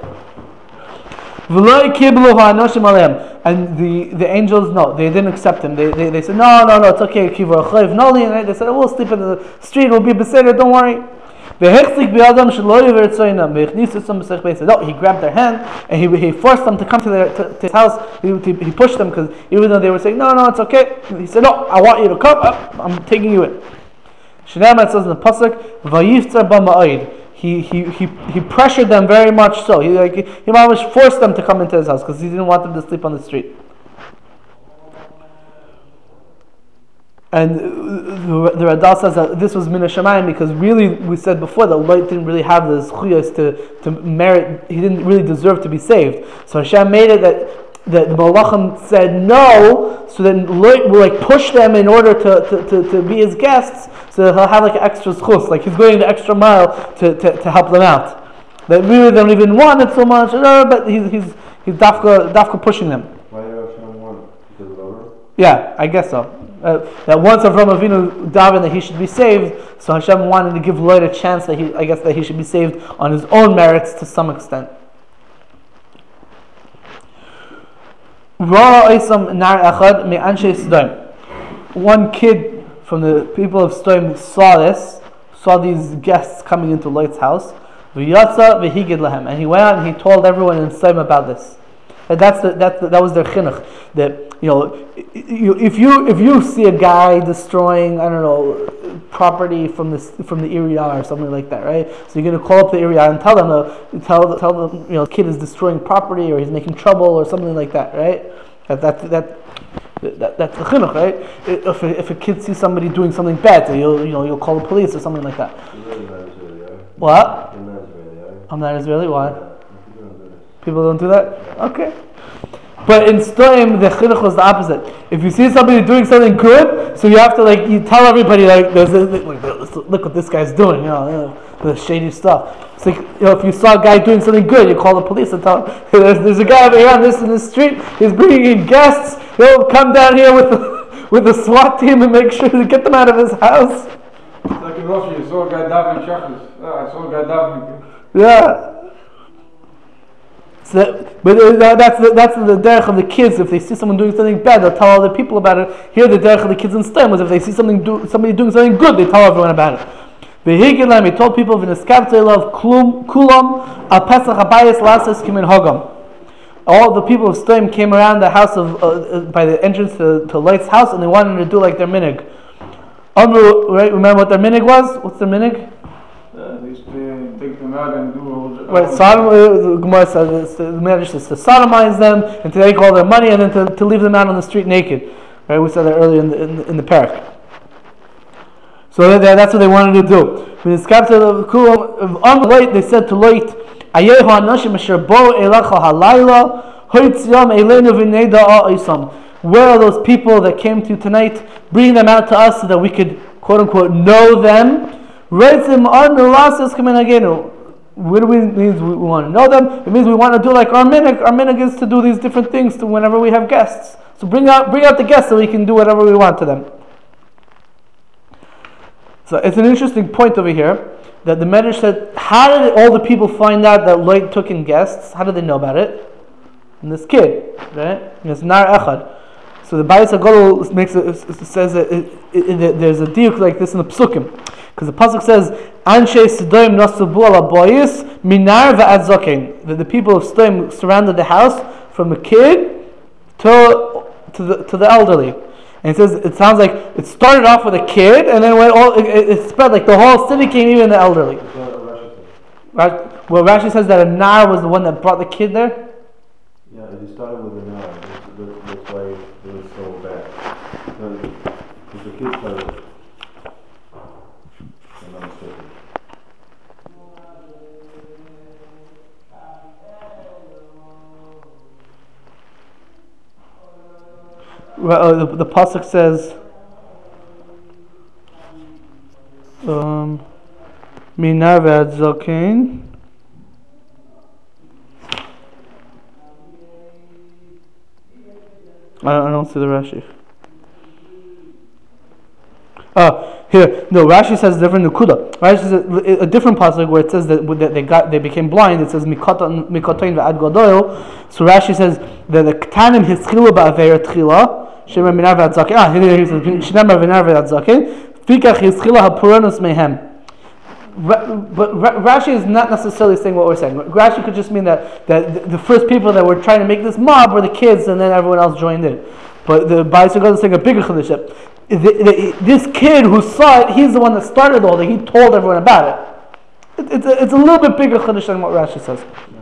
[SPEAKER 1] And the, the angels, no, they didn't accept him. They they, they said, no, no, no, it's okay. They said, we'll sleep in the street, we'll be beseder, don't worry. No, he grabbed their hand and he, he forced them to come to, their, to, to his house. He, he pushed them because even though they were saying, no, no, it's okay. He said, no, I want you to come. I'm taking you in. Shneiman says in the pasuk, Vayiftzar b'ma'id. He he he he pressured them very much so. He like he almost forced them to come into his house because he didn't want them to sleep on the street. And the, the Radal says that this was min hashamayim because really we said before that Lot didn't really have the zchuyos to to merit. He didn't really deserve to be saved. So Hashem made it that that the Malachim said no, so then Lot will like push them in order to, to, to, to be his guests, so that he'll have like an extra schus, like he's going the extra mile to, to, to help them out. That really they don't even want it so much, but he's he's he's dafka dafka pushing them.
[SPEAKER 2] Why did Hashem want? Because of Avraham?
[SPEAKER 1] Yeah, I guess so. Uh, that once Avraham Avinu davened that he should be saved, so Hashem wanted to give Lot a chance that he, I guess, that he should be saved on his own merits to some extent. One kid from the people of Sodom saw this, saw these guests coming into Lot's house, and he went out and he told everyone in Sodom about this. And that's the, that's the, that was their chinuch. That you know, if you if you see a guy destroying, I don't know, property from the from the area or something like that, right? So you're going to call up the area and tell them, uh, tell tell them, you know, the kid is destroying property or he's making trouble or something like that, right? That that that. That, that's the chinuch, right? If a, if a kid sees somebody doing something bad, you'll you know you'll call the police or something like that. What? I'm not Israeli. Why? People don't do that? Okay. But in Stoim, the chinuch was the opposite. If you see somebody doing something good, so you have to like you tell everybody like there's a, like look what this guy's doing, you know, you know the shady stuff. It's like, you know, if you saw a guy doing something good, you call the police and tell him, hey, there's, there's a guy over here on this in the street. He's bringing in guests. He'll come down here with the, with the SWAT team and make sure to get them out of his house.
[SPEAKER 3] It's like in Russia, you saw a guy davening shachris. Ah, I saw a guy davening.
[SPEAKER 1] Yeah. So that, but uh, that's the, that's the derech of the kids. If they see someone doing something bad, they'll tell other people about it. Here, the derech of the kids in Stem was if they see something do, somebody doing something good, they tell everyone about it. He told people, "V'neskavtei klum kulam al pesach habayis lasas kimin hogam." All the people of Stem came around the house of uh, by the entrance to, to Lot's house, and they wanted to do like their minig. Amru, right? Remember what their minig was? What's their minig?
[SPEAKER 3] Uh, they used to take them out and do all the...
[SPEAKER 1] Right, Sodom, the Gemara says the minig is to sodomize them and to take all their money and then to, to leave them out on the street naked. Right, we said that earlier in the in the, in the parak. So that, that's what they wanted to do. When it's captured on the light, they said to Lot, "Ayehu anashim asher bo elacha halayla hoitziyam elenu v'neda ha'isam." Where are those people that came to you tonight? Bring them out to us so that we could quote unquote know them. Reitzim an lasas k'minhagenu. What do we means we, we want to know them? It means we want to do like our minhag. Our minhag is to do these different things to whenever we have guests. So bring out bring out the guests so we can do whatever we want to them. So it's an interesting point over here that the Medrash said, how did all the people find out that Lot took in guests? How did they know about it? And this kid, right? And it's Nar Echad. So the Bayis HaGadol makes a, says that it, it, it, there's a diuk like this in the Psukim. Because the pasuk says, "Anshe Sodom nasabu ala boyis minar va'ad zaken." That the people of Sodom surrounded the house from a kid to to the to the elderly. And it says it sounds like it started off with a kid, and then went all it, it spread like the whole city came, even the elderly. Right? Well, Rashi says that a nar was the one that brought the kid there.
[SPEAKER 2] Yeah, it started with a nar. That's, that's why it was so bad. Because the kid started.
[SPEAKER 1] Well, the, the pasuk says, um, "Minar ve'ad zaken." I don't, I don't see the Rashi. Oh, here, no. Rashi says different nukuda. Rashi says a, a different pasuk where it says that, that they got they became blind. It says mikotain mikotain ve'ad gadol. So Rashi says that the ktanim hischilu ba'aver tchila. Shema minar ve'ad zaken. Ah, here he says shnema minar ve'ad zaken. Fikach hischila hapuranus mehem. But Rashi is not necessarily saying what we're saying. Rashi could just mean that, that the first people that were trying to make this mob were the kids, and then everyone else joined in. But the Bayis HaGadol is saying a bigger chiddush. This kid who saw it, he's the one that started all that. He told everyone about it. it it's, a, it's a little bit bigger chiddush than what Rashi says.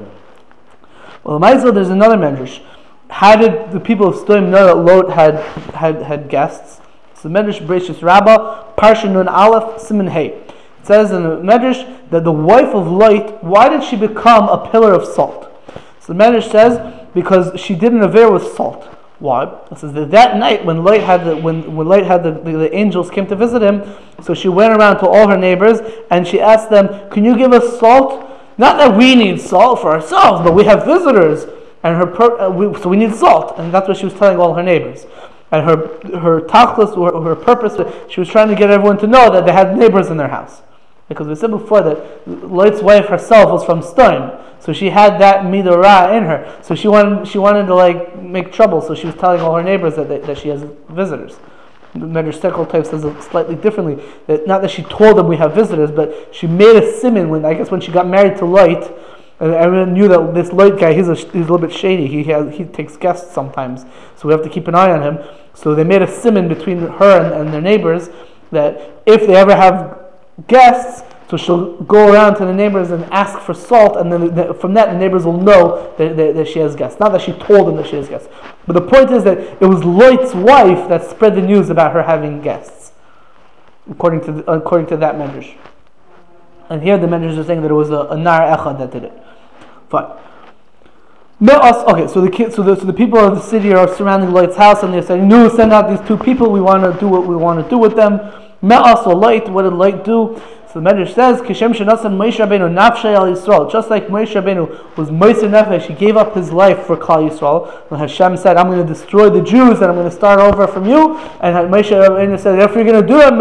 [SPEAKER 1] Well, Ma'aseh, there's another medrash. How did the people of Sodom know that Lot had had, had guests? So Medrash Bereshis Rabbah, Parsha Nun Aleph, Siman Hey. It says in the Medrash that the wife of Lot, why did she become a pillar of salt? So the Medrash says because she did an affair with salt. Why? It says that that night when Lot had the when when Lot had the, the, the angels came to visit him, so she went around to all her neighbors and she asked them, "Can you give us salt? Not that we need salt for ourselves, but we have visitors." And her per, uh, we, so we need salt, and that's what she was telling all her neighbors. And her her tachlis, or her purpose, she was trying to get everyone to know that they had neighbors in their house, because we said before that Lot's wife herself was from Sodom, so she had that midah in her. So she wanted she wanted to like make trouble, so she was telling all her neighbors that they, that she has visitors. The Medrash Tekel type says it slightly differently. That not that she told them we have visitors, but she made a siman when I guess when she got married to Lot. And everyone knew that this Lot guy, he's a, he's a little bit shady. He has, he takes guests sometimes, so we have to keep an eye on him. So they made a siman between her and, and their neighbors that if they ever have guests, so she'll go around to the neighbors and ask for salt, and then the, from that the neighbors will know that, that, that she has guests. Not that she told them that she has guests, but the point is that it was Lot's wife that spread the news about her having guests, according to the, according to that medrash. And here the medrash is saying that it was a, a nar echad that did it. Fine. Okay, so the kids, so the so the people of the city are surrounding Lot's house, and they're saying, "No, send out these two people. We want to do what we want to do with them." Me'as or Lot, what did Lot do? So the Medrash says, "Kishem shenasan Moshe Rabbeinu nafshay al Yisrael." Just like Moshe Rabbeinu was Moser Nefesh, he gave up his life for Klal Yisrael. And Hashem said, "I'm going to destroy the Jews, and I'm going to start over from you." And Moshe Rabbeinu said, "If you're going to do it,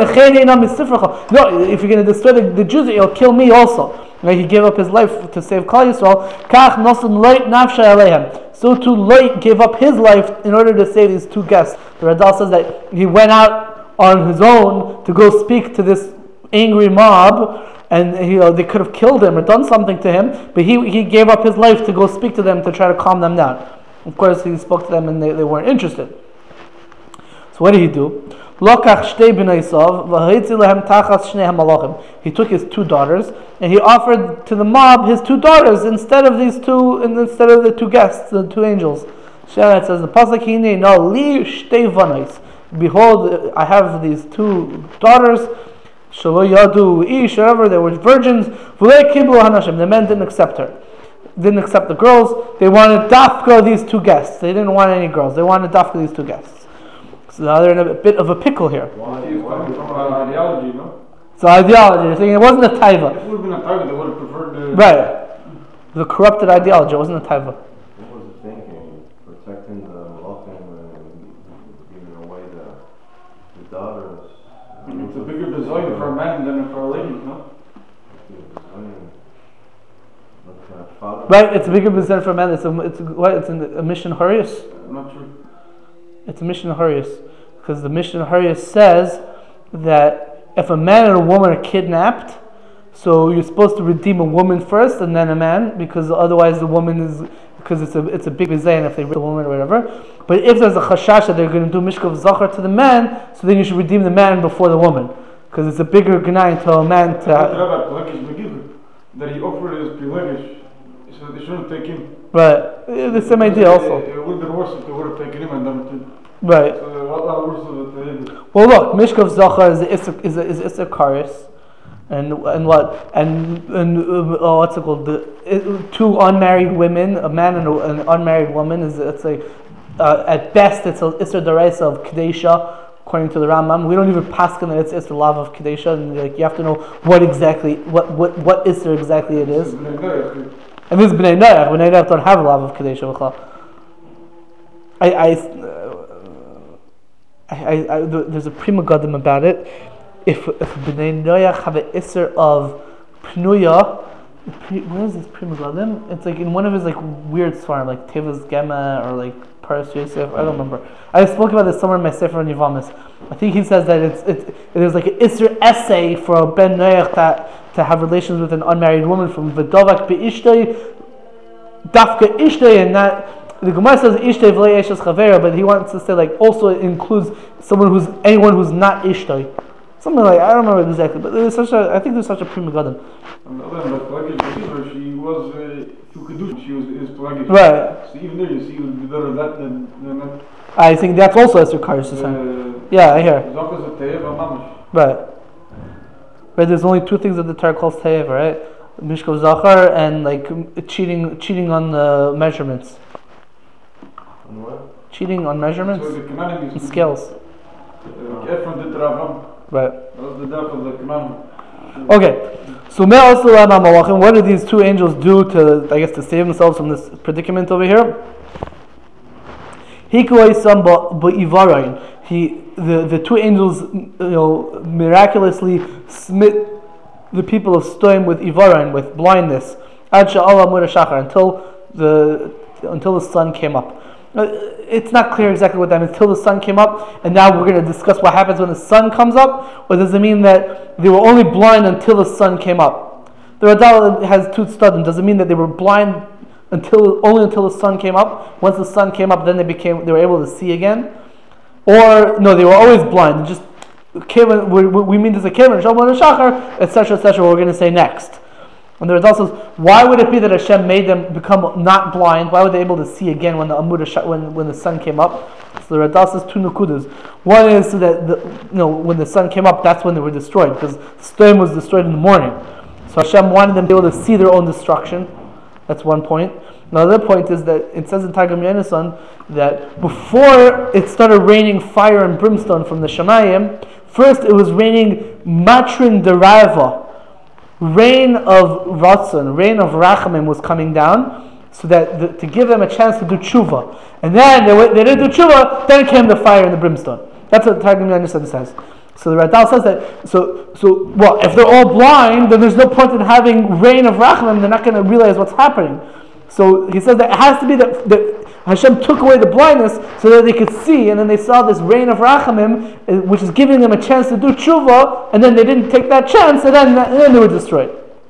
[SPEAKER 1] no, if you're going to destroy the, the Jews, you'll kill me also." Right? He gave up his life to save Klal Yisrael. Kach nasan Lot nafshay aleihem. So too Lot gave up his life in order to save these two guests. The Radal says that he went out on his own to go speak to this angry mob, and you know, they could have killed him or done something to him, but he he gave up his life to go speak to them to try to calm them down. Of course, he spoke to them and they, they weren't interested. So what did he do? He took his two daughters and he offered to the mob his two daughters instead of these two, instead of the two guests, the two angels. It says the pasuk hine no li shtei vanos. Behold, I have these two daughters. Shelo yadu ish, whatever, they were virgins. V'lei kiblu hanashim. The men didn't accept her. Didn't accept the girls. They wanted dafka these two guests. They didn't want any girls. They wanted dafka these two guests. So now they're in a bit of a pickle here.
[SPEAKER 2] Why?
[SPEAKER 3] He's
[SPEAKER 2] Why?
[SPEAKER 3] coming from an ideology, no?
[SPEAKER 1] So ideology, they're saying it wasn't a taiva.
[SPEAKER 3] If it would have been a taiva, they would have preferred the...
[SPEAKER 1] Right. The corrupted ideology, it wasn't a taiva.
[SPEAKER 2] What was it thinking? Protecting the malachim and giving away the, the daughters.
[SPEAKER 3] It's a bigger design for a man than for a lady, no?
[SPEAKER 1] Right, it's a bigger business for men. It's a, it's a, what? It's in a mission Harius.
[SPEAKER 3] I'm not sure.
[SPEAKER 1] It's a mission Harius, because the mission Harius says that if a man and a woman are kidnapped, so you're supposed to redeem a woman first and then a man, because otherwise the woman is, because it's a it's a big bizayin if they redeem the woman or whatever. But if there's a chashash that they're going to do mishkav zachar to the man, so then you should redeem the man before the woman, because it's a bigger gnai to a man to.
[SPEAKER 3] That he offered his privilege, so they shouldn't take him.
[SPEAKER 1] Right, yeah, the same idea also.
[SPEAKER 3] It would have been worse if they would have taken him and done it too.
[SPEAKER 1] Right.
[SPEAKER 3] So what are worse of it?
[SPEAKER 1] Well, look, mishkav zachar is is is is is karis, and and what and and uh, oh, what's it called? The it, two unmarried women, a man and a, an unmarried woman is it's like uh, at best it's a isser daraisa of kadesha. According to the Rambam, we don't even paskin that it's it's the love of Kedusha, and like you have to know what exactly what what what is there exactly it is. And this is Bnei Noach. Bnei Noach don't have a love of Kedusha. I I, uh, I, I, I there's a prima gadim about it. If if Bnei Noach have an isser of pnuya, where is this prima gadim? It's like in one of his like weird svarim, like Tevas Gema or like Paras Yosef. I don't remember. I spoke about this somewhere in my Sefer Nivamis. I think he says that it's it's there's like an Isser essay for a Ben Noach to, to have relations with an unmarried woman from V'davak be'ishtay, dafka ishtay, and not the Gemara says ishtay v'lei eshes chavera, but he wants to say like also it includes someone who's anyone who's not ishtay. Something like I don't remember exactly, but there's such a I think there's such a prima gadim.
[SPEAKER 3] On the other hand, but Pelagish believer, she was uh, through Kedusha, she was is Pelagish.
[SPEAKER 1] Right.
[SPEAKER 3] So even there, you see, it would be better that than than that.
[SPEAKER 1] I think that's also Esther Karis. Uh, yeah, I hear. Right. Right. There's only two things that the Torah calls Te'ev, right? Mishkav Zachar and like cheating, cheating on the measurements.
[SPEAKER 2] On what?
[SPEAKER 1] Cheating on measurements.
[SPEAKER 3] So the commandment
[SPEAKER 1] and scales.
[SPEAKER 3] Uh, Ephron did Ravam.
[SPEAKER 1] Right.
[SPEAKER 3] That was the death of the commandment.
[SPEAKER 1] Okay. So what did these two angels do to, I guess, to save themselves from this predicament over here? He the the two angels, you know, miraculously smit the people of Stoim with Ivarain, with blindness, until the until the sun came up. It's not clear exactly what that means. Until the sun came up, and now we're going to discuss what happens when the sun comes up. Or does it mean that they were only blind until the sun came up? The Radal has two studim. Does it mean that they were blind until only until the sun came up? Once the sun came up, then they became they were able to see again, or no, they were always blind. Just Kevin, we, we mean there's a Kevin, Shalom and Shachar, et cetera, et cetera. We're going to say next. And the Radal says, why would it be that Hashem made them become not blind? Why were they able to see again when the Amud when when the sun came up? So the Radal says two nukudas. One is so that the, you know when the sun came up, that's when they were destroyed, because Stoim was destroyed in the morning. So Hashem wanted them to be able to see their own destruction. That's one point. Another point is that it says in Targum Yonasan that before it started raining fire and brimstone from the Shemayim, first it was raining matrin derava, rain of ratzon, rain of rachamim was coming down, so that the, to give them a chance to do tshuva. And then they, they didn't do tshuva, then came the fire and the brimstone. That's what Targum Yonasan says. So the Radal says that, so, so well, if they're all blind, then there's no point in having rain of rachamim, they're not going to realize what's happening. So he says that it has to be that, that Hashem took away the blindness so that they could see, and then they saw this rain of rachamim, which is giving them a chance to do tshuva, and then they didn't take that chance, and then, and then they were destroyed.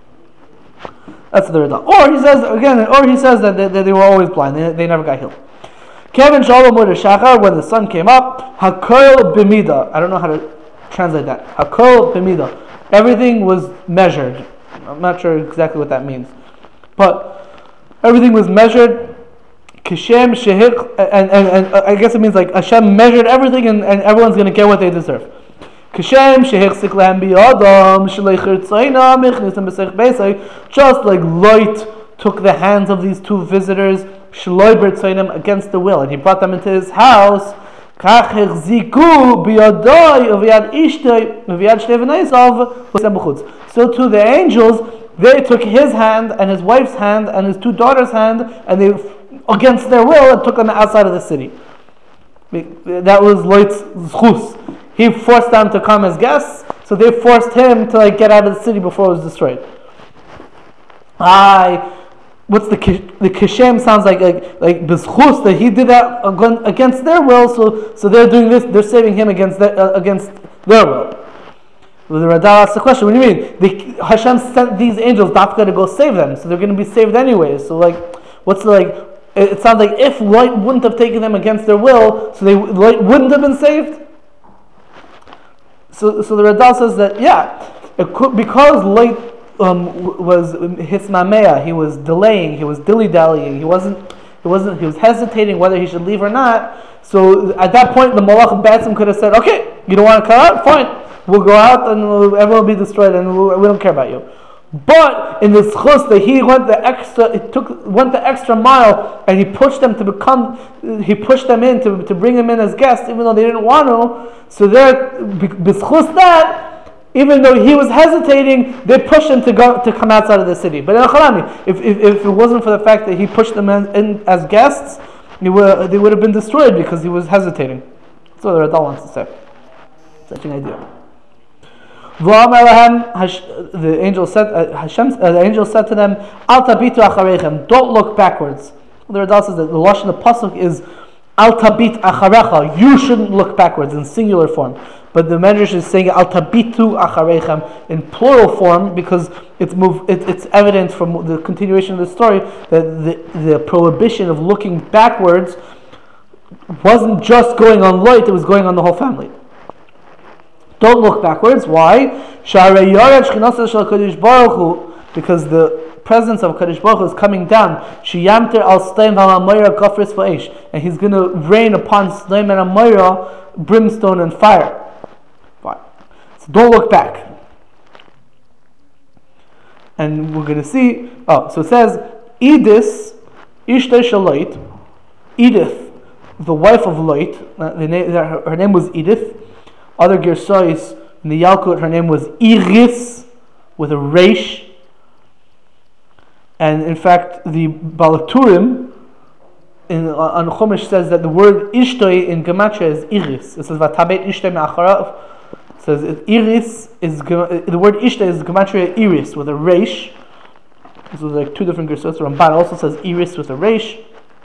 [SPEAKER 1] That's the Radal. Or he says, again, or he says that they, that they were always blind, they, they never got healed. Kevin Shalom with Shachar, when the sun came up, Hakol b'mida. I don't know how to translate that. Hakol b'mida. Everything was measured. I'm not sure exactly what that means, but everything was measured. Kishem shehik, and, and, and I guess it means like Hashem measured everything, and, and everyone's going to get what they deserve. Kishem shehik siklam biyadam shleichir tzayna michnisam b'seich beisay. Just like light took the hands of these two visitors, shloiber tzaynim, against the will, and he brought them into his house. כך החזיקו בידוי וביד אשתוי וביד שני בני עשיו ושם בחוץ. So to the angels, they took his hand and his wife's hand and his two daughters' hand, and they, against their will, and took them outside of the city. That was Lot's zchus. He forced them to come as guests, so they forced him to like get out of the city before it was destroyed. I, what's the the kishem sounds like like like b'zchus, that he did that against their will, so so they're doing this, they're saving him against their, uh, against their will. Well, the Radal asks the question, what do you mean? The, Hashem sent these angels not going to go save them, so they're going to be saved anyway. So like, what's the, like? It, it sounds like if Lot wouldn't have taken them against their will, so they Lot wouldn't have been saved. So so the Radal says that yeah, it could, because Lot um, was hismamea, he was delaying, he was dilly dallying, he wasn't he wasn't he was hesitating whether he should leave or not. So at that point, the Malach Batsim could have said, okay, you don't want to come out, fine. We'll go out and we'll, everyone will be destroyed, and we'll, we don't care about you. But in this chus, that he went the extra, it took went the extra mile, and he pushed them to become, he pushed them in to, to bring them in as guests, even though they didn't want to. So there, b'chus that, even though he was hesitating, they pushed him to go to come outside of the city. But if if, if it wasn't for the fact that he pushed them in, in as guests, they would they would have been destroyed because he was hesitating. That's what the Radal wants to say. Such an idea. The angel said, uh, Hashem, uh, the angel said to them, "Al tabitu acharechem." Don't look backwards. The Radal says that the lashon of the pasuk is "Al tabit acharecha." You shouldn't look backwards in singular form. But the Medrash is saying "Al tabitu acharechem" in plural form because it's move, it, it's evident from the continuation of the story that the, the prohibition of looking backwards wasn't just going on Lot; it was going on the whole family. Don't look backwards. Why? Because the presence of Kadosh Baruch Hu is coming down. And he's going to rain upon Sdom and Amorah brimstone and fire. Fine. So don't look back. And we're going to see. Oh, so it says Edith, Ishtay Shalait, Edith, the wife of Lot. Her, her name was Edith. Other Gersais in the Yalkut, her name was Iris with a Reish, and in fact, the Balaturim in uh, on Chumash says that the word Ishtoi in Gematria is Iris. It says Vatabet Ishtoi me'acharav. It says it, Iris is the word Ishtoi is Gematria Iris with a Reish. So there's like two different Gersais. Ramban also says Iris with a Reish.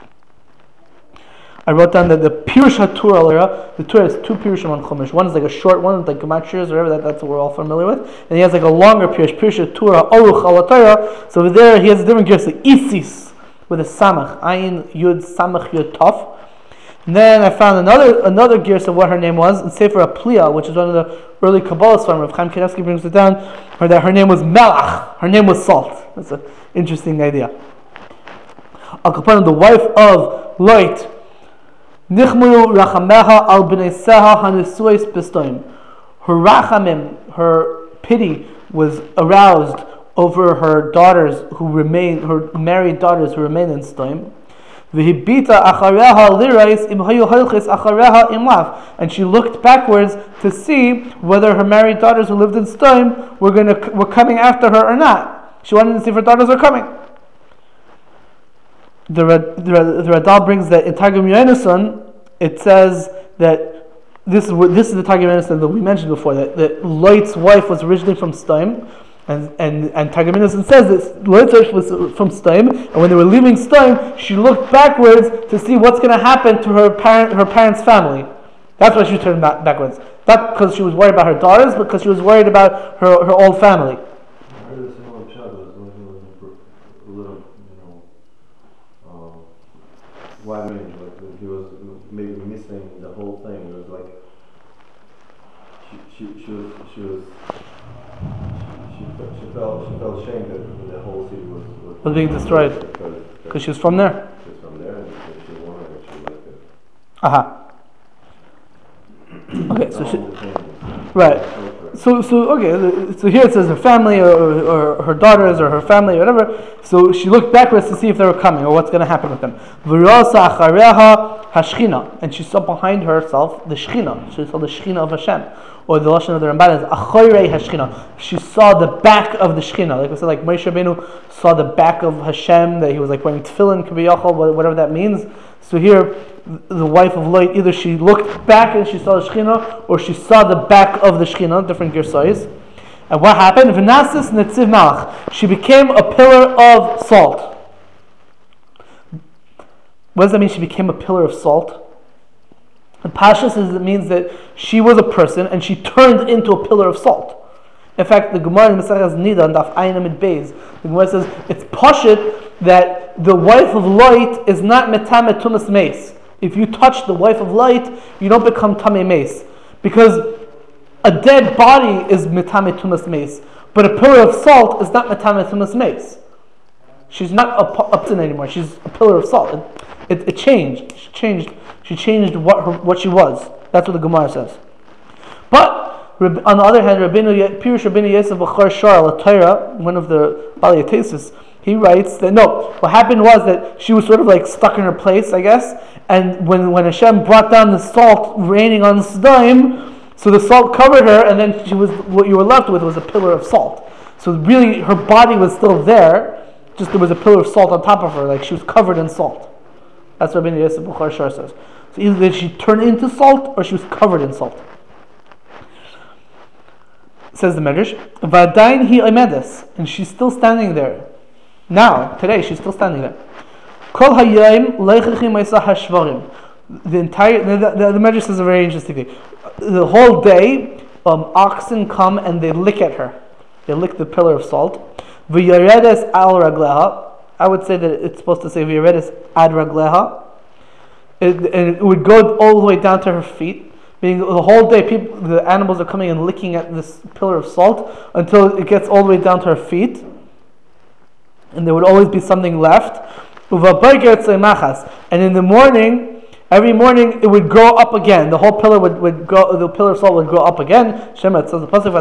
[SPEAKER 1] I wrote down that the Pirush HaTorah, the Torah has two Pirushim on Chumash. One is like a short one, like Gematrias or whatever, that, that's what we're all familiar with. And he has like a longer Pirush, Pirush HaTorah, Oruch Al Torah. So over there he has a different Gersa, like Isis, with a Samach, Ayin, Yud, Samach, Yud, Tov. And then I found another another Gersa of what her name was, in Sefer Apliya, which is one of the early Kabbalah's from Rav Chaim Kanievsky brings it down, or that her name was Melach, her name was Salt. That's an interesting idea. Al Kapan, the wife of Lot, Nichmuru rachameha al b'neiseha hanesuos b'stoim. Her rachamim, her pity, was aroused over her daughters who remain, her married daughters who remain in stoim. V'hibita achareha lirais im hayu halchis achareha imlav. And she looked backwards to see whether her married daughters who lived in stoim were going to were coming after her or not. She wanted to see if her daughters were coming. The, the, the Radal brings that in Targum Yonason, it says that this is what, this is the Targum Yonason that we mentioned before, that, that Lot's wife was originally from Stoim, and and and Targum Yonason says that Lot's wife was from Stoim, and when they were leaving Stoim, she looked backwards to see what's going to happen to her parent, her parents' family. That's why she turned back, backwards. Not because she was worried about her daughters, but because she was worried about her, her old family.
[SPEAKER 2] Why I mean, like he was maybe missing the whole thing. It was like she she, she was she was she, she, she felt she felt ashamed that the whole city was was,
[SPEAKER 1] was being destroyed because she was from there.
[SPEAKER 2] She was from there, and she wanted it. She liked it.
[SPEAKER 1] Aha. Uh-huh. Okay, so she, right. So, so okay. So here it says her family, or, or, or her daughters, or her family, or whatever. So she looked backwards to see if they were coming, or what's going to happen with them. V'rosa achareha Hashchina, and she saw behind herself the Shechina. She saw the Shechina of Hashem. Or the Lashon of the Ramban is Achoirei Hashchina. She saw the back of the Shechina. Like we said, like Moshe Rabbeinu saw the back of Hashem, that he was like wearing tefillin, kibiyachol, whatever that means. So here, the wife of Lot, either she looked back and she saw the Shechina, or she saw the back of the Shechina, different girsais. And what happened? V'nasis netziv malach. She became a pillar of salt. What does that mean? She became a pillar of salt. The Pasha says it means that she was a person and she turned into a pillar of salt. In fact, the Gemara in Maseches Nida and Daf Ayin Amid Beis, the Gemara says it's pashut that the wife of Lot is not metame tumas meis. If you touch the wife of Lot, you don't become tamei meis, because a dead body is metame tumas meis, but a pillar of salt is not metame tumas meis. She's not a, a person anymore. She's a pillar of salt. It, it, it changed. She changed. She changed what her, what she was. That's what the Gemara says. But on the other hand, Rabbeinu Pirush Rabbeinu Yosef Bachar Shar Torah, one of the Bali Tesis, he writes that no, what happened was that she was sort of like stuck in her place, I guess. And when when Hashem brought down the salt raining on Sodom, so the salt covered her, and then she was what you were left with was a pillar of salt. So really, her body was still there, just there was a pillar of salt on top of her, like she was covered in salt. That's what Rabbeinu Yosef Bachar Shar says. So either did she turn into salt, or she was covered in salt. Says the Medrash, V'adayin hi omedes, and she's still standing there. Now, today, she's still standing there. Kol hayayim leichachim ma'isa hashvarim. The entire the, the, the Medrash says a very interesting thing. The whole day, um, oxen come and they lick at her. They lick the pillar of salt. V'yaredes al ragleha. I would say that it's supposed to say v'yaredes ad ragleha. It, and it would go all the way down to her feet. Meaning the whole day, people, the animals are coming and licking at this pillar of salt until it gets all the way down to her feet. And there would always be something left. And in the morning, every morning it would grow up again. The whole pillar would, would go. The pillar of salt would grow up again. Shema says the pasuk,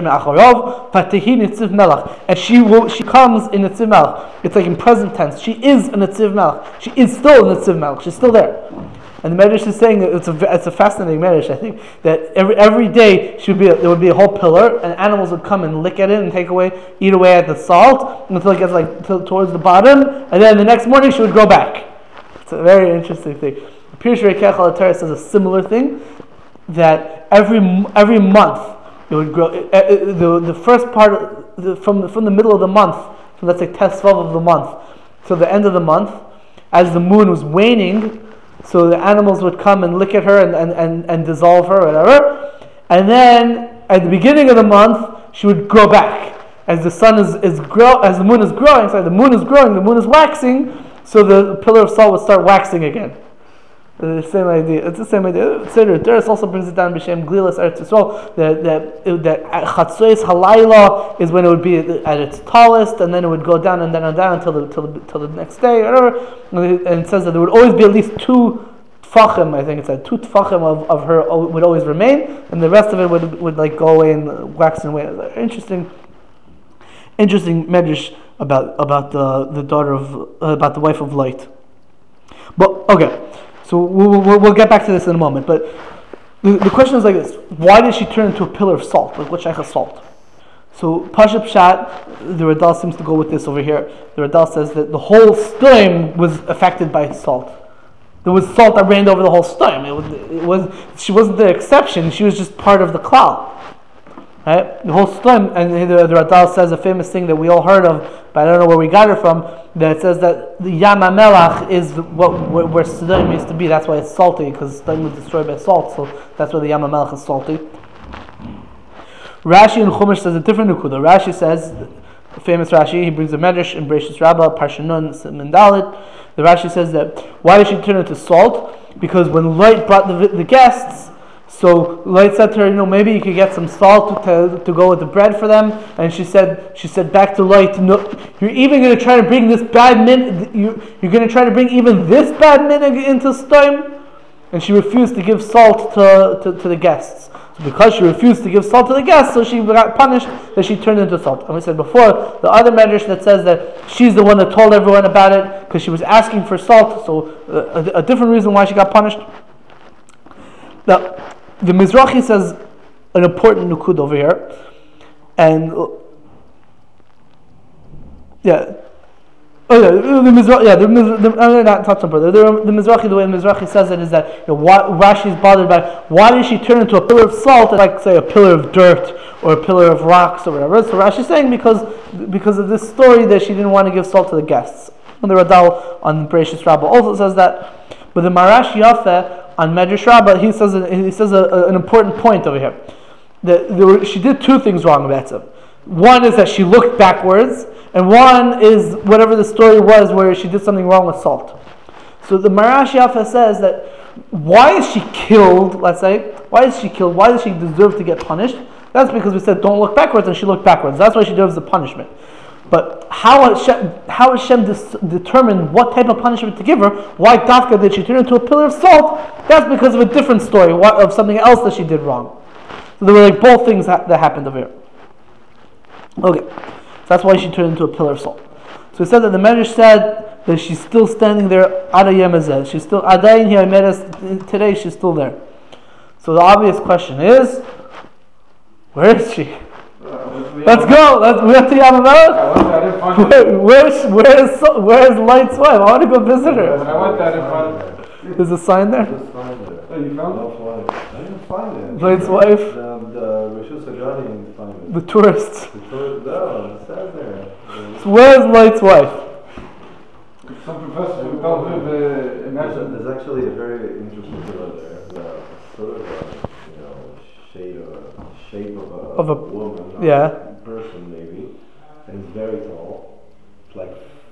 [SPEAKER 1] and she will, she comes in Netziv Melech. It's like in present tense. She is a Netziv Melech. She is still a Netziv Melech. She's still there. And the Medrash is saying that it's a it's a fascinating Medrash. I think that every every day she would be a, there would be a whole pillar, and animals would come and lick at it and take away, eat away at the salt until it gets like t- towards the bottom, and then the next morning she would grow back. It's a very interesting thing. Pirush Reikach al Torah says a similar thing, that every every month it would grow. It, it, the the first part of the, from the, from the middle of the month, from let's say Tesvav of the month to the end of the month, as the moon was waning. So the animals would come and lick at her and, and, and, and dissolve her, whatever. And then at the beginning of the month, she would grow back. As the sun is, is grow as the moon is growing, sorry, the moon is growing, the moon is waxing, so the pillar of salt would start waxing again. The same idea. It's the same idea. Seder Teres also brings it down b'shem Glilas Eretz Yisrael. That that that Chatzos Halayla is when it would be at its tallest, and then it would go down and down and down until the until the, until the next day, whatever. And it says that there would always be at least two tfachim. I think it said two tfachim of, of her would always remain, and the rest of it would would like go away and wax and away. Interesting, interesting medrash about about the the daughter of uh, about the wife of Lot. But okay. So we'll, we'll, we'll get back to this in a moment, but the, the question is like this: why did she turn into a pillar of salt? Like what shaykh of salt? So Pashup Shat, the Radal seems to go with this over here. The Radal says that the whole Sdoim was affected by salt. There was salt that rained over the whole Sdoim. It was, it was she wasn't the exception; she was just part of the cloud. Right? The whole Sdoim, and the, the Radal says a famous thing that we all heard of, but I don't know where we got it from. That says that the Yam HaMelach is what where, where Sodom used to be. That's why it's salty, because Sodom was destroyed by salt. So that's why the Yam HaMelach is salty. Rashi in Chumash says a different nukuda. Rashi says, the famous Rashi, he brings a medrash in Bereshis Rabbah, Parshanun Mendalit. The Rashi says that why did she turn into salt? Because when Lot brought the, the guests, so Lot said to her, you know, maybe you could get some salt to, to go with the bread for them. And she said, she said back to Lot, no, you're even going to try to bring this bad min, you, you're going to try to bring even this bad minig into Sodom? And she refused to give salt to, to, to the guests. So because she refused to give salt to the guests, so she got punished that she turned into salt. And we said before, the other medrash that says that she's the one that told everyone about it because she was asking for salt, so uh, a, a different reason why she got punished. Now, the Mizrahi says an important nukud over here, and uh, yeah. Oh yeah, the Mizrahi, yeah, the, the, the, not touch on brother. The, the Mizrahi, the way the Mizrahi says it is that, you know, what Rashi is bothered by, why did she turn into a pillar of salt, like say a pillar of dirt or a pillar of rocks or whatever? So Rashi is saying because because of this story that she didn't want to give salt to the guests. And the Radal on Bereshis Rabbah also says that, but the Marash Yafeh on Medrash Rabbah, he says he says a, a, an important point over here. That there were, she did two things wrong about it. One is that she looked backwards, and one is whatever the story was where she did something wrong with salt. So the Marash Yafeh says that why is she killed, let's say, why is she killed, why does she deserve to get punished? That's because we said don't look backwards, and she looked backwards. That's why she deserves the punishment. But how Hashem, how Hashem dis- determined what type of punishment to give her, why Dafka did she turn into a pillar of salt, that's because of a different story, of something else that she did wrong. So there were like both things ha- that happened over here. Okay, so that's why she turned into a pillar of salt. So it said that the Medrash said that she's still standing there, Ada Yemazeh. She's still, Adayin here, today she's still there. So the obvious question is, where is she? Let's go. Let's, we have to Yamamelech. Where, where's where's where's Light's wife? I want to go visit her.
[SPEAKER 3] When I went there, I didn't find it.
[SPEAKER 1] There's a sign there.
[SPEAKER 2] There's a sign there.
[SPEAKER 3] Oh, you found it?
[SPEAKER 2] I didn't find it.
[SPEAKER 1] Light's wife.
[SPEAKER 2] The, the Rishus Hagani didn't find it.
[SPEAKER 1] The tourists.
[SPEAKER 2] The tourist, no, it says there.
[SPEAKER 1] So where's Light's wife?
[SPEAKER 3] Some professor who told me the
[SPEAKER 2] There's,
[SPEAKER 3] imagine.
[SPEAKER 2] there's actually a very interesting pillar there. The sort of a, you know, shade of a shape of a,
[SPEAKER 1] Of a-
[SPEAKER 2] woman, not
[SPEAKER 1] yeah.
[SPEAKER 2] a person maybe, and it's very tall. It's like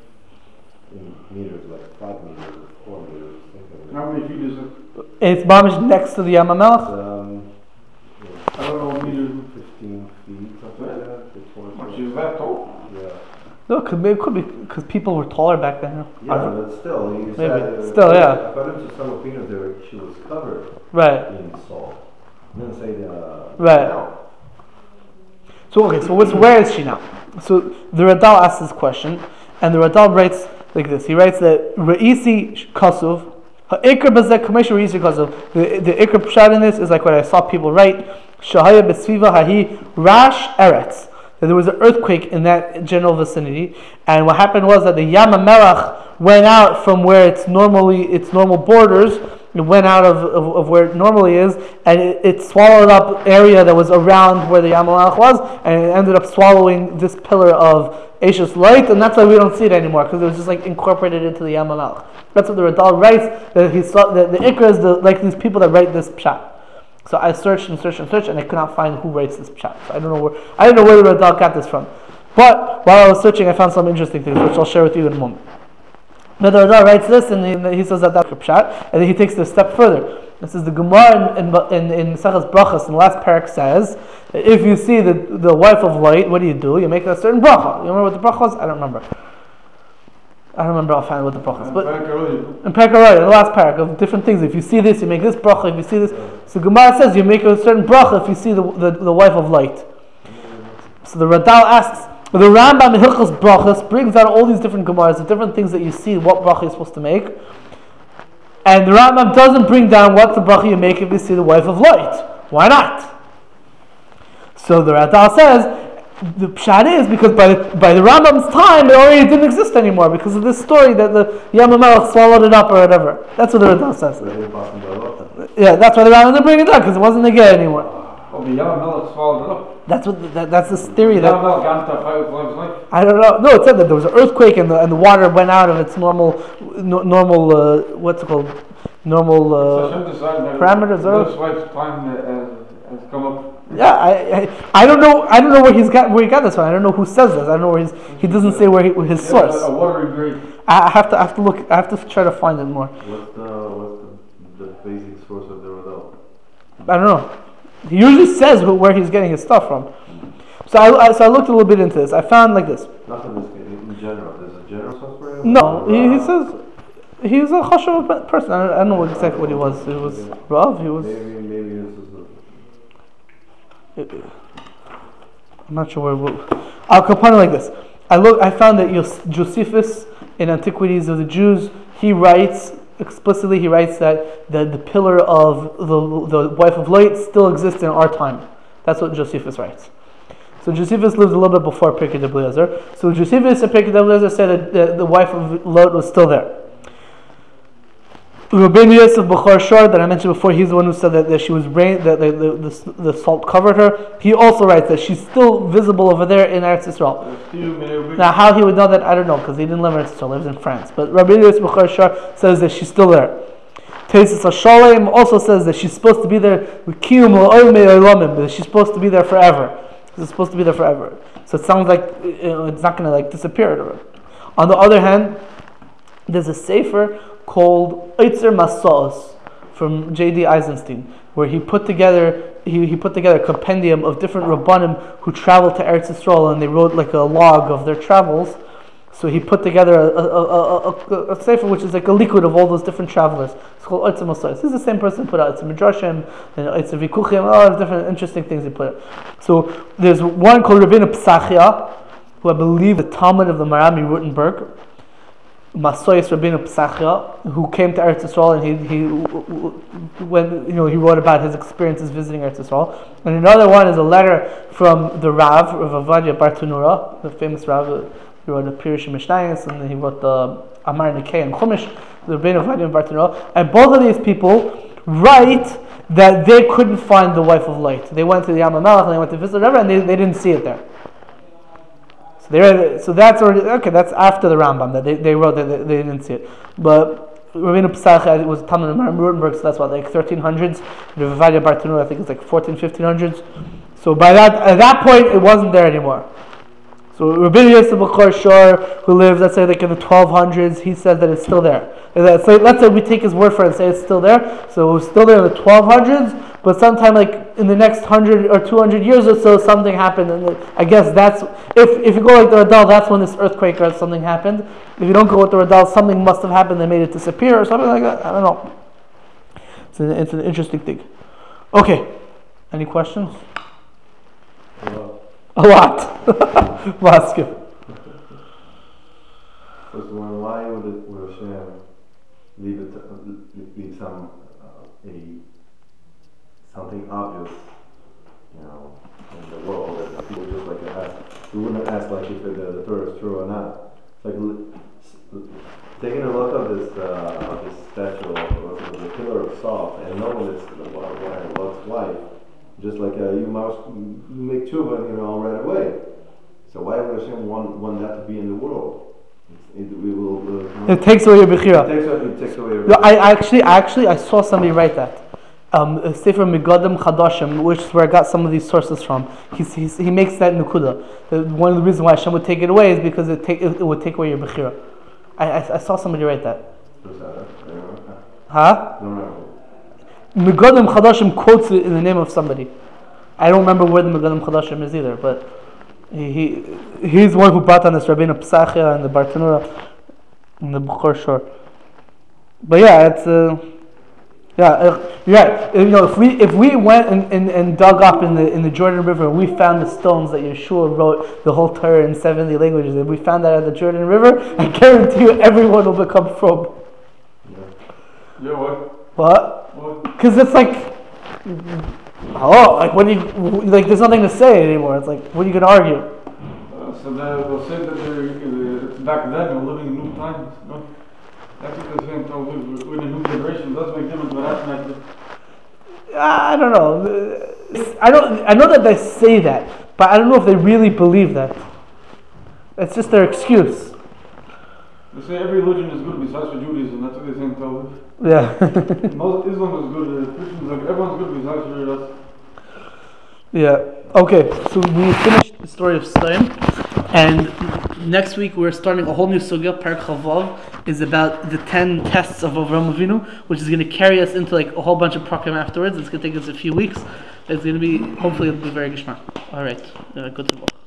[SPEAKER 2] in meters, like five meters, or four meters, something.
[SPEAKER 3] How many feet is it?
[SPEAKER 1] It's Mamish next to the Yamamelech.
[SPEAKER 2] Um,
[SPEAKER 3] I don't know what meters.
[SPEAKER 2] fifteen feet, something like that. to twenty
[SPEAKER 3] Much
[SPEAKER 2] feet.
[SPEAKER 3] is that tall?
[SPEAKER 2] Yeah.
[SPEAKER 1] No, it could be, it could be because people were taller back then. No?
[SPEAKER 2] Yeah, but still, you
[SPEAKER 1] Maybe.
[SPEAKER 2] said, uh,
[SPEAKER 1] Still, yeah.
[SPEAKER 2] According to some opinions, there, she was covered
[SPEAKER 1] Right.
[SPEAKER 2] in salt. Didn't say the.
[SPEAKER 1] Right.
[SPEAKER 2] No.
[SPEAKER 1] So okay, so what's, where is she now? So the Radal asks this question, and the Radal writes like this. He writes that Re'isi Kasuv, Ha'ikr Bazek Kamesh Re'isi Kasuv. The the Ikr Pshat in this is like what I saw people write. Shahaya Besviva Hahi Rash Eretz. That there was an earthquake in that general vicinity, and what happened was that the Yamamelech went out from where it's normally its normal borders. It went out of, of, of where it normally is, and it, it swallowed up area that was around where the Yamamelech was, and it ended up swallowing this pillar of Ashes light, and that's why we don't see it anymore, because it was just like incorporated into the Yamamelech. That's what the Radal writes, that he saw that the Ikra is the, like these people that write this pshat. So I searched and searched and searched, and I could not find who writes this pshat. So I don't know where I don't know where the Radal got this from. But while I was searching, I found some interesting things, which I'll share with you in a moment. Now the Radal writes this, and he, he says that that's a pshat, and then he takes it a step further. This is the Gemara in in in Maseches Brachos in the last parak says that if you see the the wife of light, what do you do? You make a certain bracha. You remember what the bracha was? I don't remember. I don't remember offhand what the bracha was. But in parak in the last parak of different things. If you see this, you make this bracha. If you see this, so Gemara says you make a certain bracha if you see the the, the wife of light. So the Radal asks. The Rambam in Hilchos Brachos brings out all these different Gemaras, the different things that you see, what bracha you're supposed to make. And the Rambam doesn't bring down what the bracha you make if you see the wife of light. Why not? So the Radal says, the pshat is because by the, by the Rambam's time, it already didn't exist anymore because of this story that the Yamamelech swallowed it up or whatever. That's what the Radal says. Yeah, that's why the Rambam didn't bring it down because it wasn't again anymore.
[SPEAKER 3] Oh, the Yamamelech swallowed it up.
[SPEAKER 1] That's what the, that, that's this theory
[SPEAKER 3] The
[SPEAKER 1] that
[SPEAKER 3] Yamamelech got into a fight with Life's life.
[SPEAKER 1] I don't know. No, it said that there was an earthquake and the and the water went out of its normal no, normal uh, what's it called normal
[SPEAKER 3] So
[SPEAKER 1] uh,
[SPEAKER 3] Hashem decided that
[SPEAKER 1] parameters.
[SPEAKER 3] Life's
[SPEAKER 1] Or,
[SPEAKER 3] wife's time uh, has come up.
[SPEAKER 1] yeah, I, I I don't know. I don't know where he's got where he got this from. I don't know who says this. I don't know where he's. He doesn't say where he, his
[SPEAKER 3] Yeah,
[SPEAKER 1] source.
[SPEAKER 3] a watery grave.
[SPEAKER 1] I I have to I have to look. I have to try to find it more.
[SPEAKER 2] What's the what's the, the basic source of the Radal?
[SPEAKER 1] I don't know. He usually says who, where he's getting his stuff from. So I, I so I looked a little bit into this. I found like this.
[SPEAKER 2] Not in this in, in general. There's a general source for it.
[SPEAKER 1] No, he, he says he's a chashuv person. I don't, I don't know exactly what he was. He was Rav. He was.
[SPEAKER 2] Maybe maybe this is the
[SPEAKER 1] I'm not sure where. We'll, I'll put it like this. I look. I found that Yos- Josephus in Antiquities of the Jews, he writes explicitly. He writes that the, the pillar of the the wife of Lot still exists in our time. That's what Josephus writes. So Josephus lived a little bit before Pirkei d'Eliezer. So Josephus and Pirkei d'Eliezer said that the, the wife of Lot was still there. Rabbeinu Yosef Bechor Shor, that I mentioned before, he's the one who said that, that she was rain, that the, the, the, the salt covered her. He also writes that she's still visible over there in Eretz Yisrael. Now, how he would know that, I don't know, because he didn't live in Eretz Yisrael, he lives in France. But Rabbeinu Yosef Bechor Shor says that she's still there. Tesis HaSholem also says that she's supposed to be there. That she's supposed to be there forever. It's supposed to be there forever. So it sounds like you know, it's not going to like disappear. On the other hand, there's a sefer called Eitzer Masos from J D Eisenstein, where he put together he, he put together a compendium of different Rabbanim who traveled to Eretz Yisrael, and they wrote like a log of their travels. So he put together a, a, a, a, a sefer which is like a liquid of all those different travelers. It's called Eitzer Masos. This is the same person who put out Eitzer Midrashim and Eitzer Vikuchim, all the different interesting things he put out. So there's one called Rabbeinu Psachia, who I believe the Talmud of the Marami Rutenberg. Masoyas Rabbeinu Psachia, who came to Eretz Yisrael, and he he when you know he wrote about his experiences visiting Eretz Yisrael. And another one is a letter from the Rav, Rav Avadia Bartanura, the famous Rav. He wrote the Pirush Mishnayos, and then he wrote the Amar Nikei and Chumash, the Rabbeinu Avadia Bartanura. And both of these people write that they couldn't find the wife of Lot. They went to the Yam HaMelech and they went to visit whatever, and they, they didn't see it there. So they so that's already okay. That's after the Rambam that they, they wrote that they, they didn't see it. But Rabbeinu Pesach was Talmud of Rutenberg, so that's what like thirteen hundreds. Rav Avadia Bartanura, I think it's like fourteen, fifteen hundreds. So by that at that point it wasn't there anymore. So Rabbeinu Yosef Bechor Shor, who lives let's say like in the twelve hundreds, he says that it's still there. So let's say we take his word for it and say it's still there. So it was still there in the twelve hundreds, but sometime like in the next hundred or two hundred years or so, something happened, and I guess that's if if you go like the Radal, that's when this earthquake or something happened. If you don't go with the Radal, something must have happened that made it disappear or something like that. I don't know. It's an, it's an interesting thing. Okay, any questions?
[SPEAKER 2] A lot.
[SPEAKER 1] A lot. Well, skip.
[SPEAKER 2] First one, why would it would Hashem leave it uh, leave some uh, a something obvious, you know, in the world that people just like to ask. We wouldn't ask like if the, the Torah is true or not. It's like taking a look at this uh, of this statue of the pillar of salt and knowing it's Lot's wife, just like uh, you must you make tshuva, you know, right away. So why would Hashem want, want that to be in the world? It, we will. Uh,
[SPEAKER 1] it takes away your bechira.
[SPEAKER 2] It takes, it takes away your.
[SPEAKER 1] No, I actually, actually, I saw somebody write that. Um, a Sefer Megadim Chadashim, which is where I got some of these sources from. He's, he's, he makes that nukuda. The, one of the reasons why Hashem would take it away is because it take it, it would take away your bechira. I, I I saw somebody write that. Huh? Megadim Chadashim quotes it in the name of somebody. I don't remember where the Megadim Chadashim is either, but. He, he he's the one who brought on this Rabbeinu Pesachia and the Bartanura and the Bechor Shor. But yeah, it's uh, yeah, uh, yeah. You know, if we if we went and, and, and dug up in the in the Jordan River and we found the stones that Yeshua wrote the whole Torah in seventy languages, and we found that at the Jordan River, I guarantee you everyone will become from.
[SPEAKER 3] Yeah. Yeah. What?
[SPEAKER 1] What?
[SPEAKER 3] What?
[SPEAKER 1] Because it's like. Oh, like what do you like? There's nothing to say anymore. It's like, what are you gonna argue?
[SPEAKER 3] Uh, so they'll say that they're, it's back then they're living in new times. No? That's what they're saying. So we're in a new generation. That's make difference. But that's not.
[SPEAKER 1] I don't know. It's, I don't. I know that they say that, but I don't know if they really believe that. It's just their excuse.
[SPEAKER 3] They say every religion is good besides for Judaism. That's what they say in Talmud.
[SPEAKER 1] Yeah.
[SPEAKER 3] Most Islam is good. Uh, Christians like everyone's good besides for us.
[SPEAKER 1] Yeah. Okay. So we finished the story of Stein, and next week we're starting a whole new sugya. Perek Chavav is about the ten tests of Avraham Avinu, which is going to carry us into like a whole bunch of prakim afterwards. It's going to take us a few weeks. It's going to be hopefully it'll be very gishmak. All right. Uh, good to go.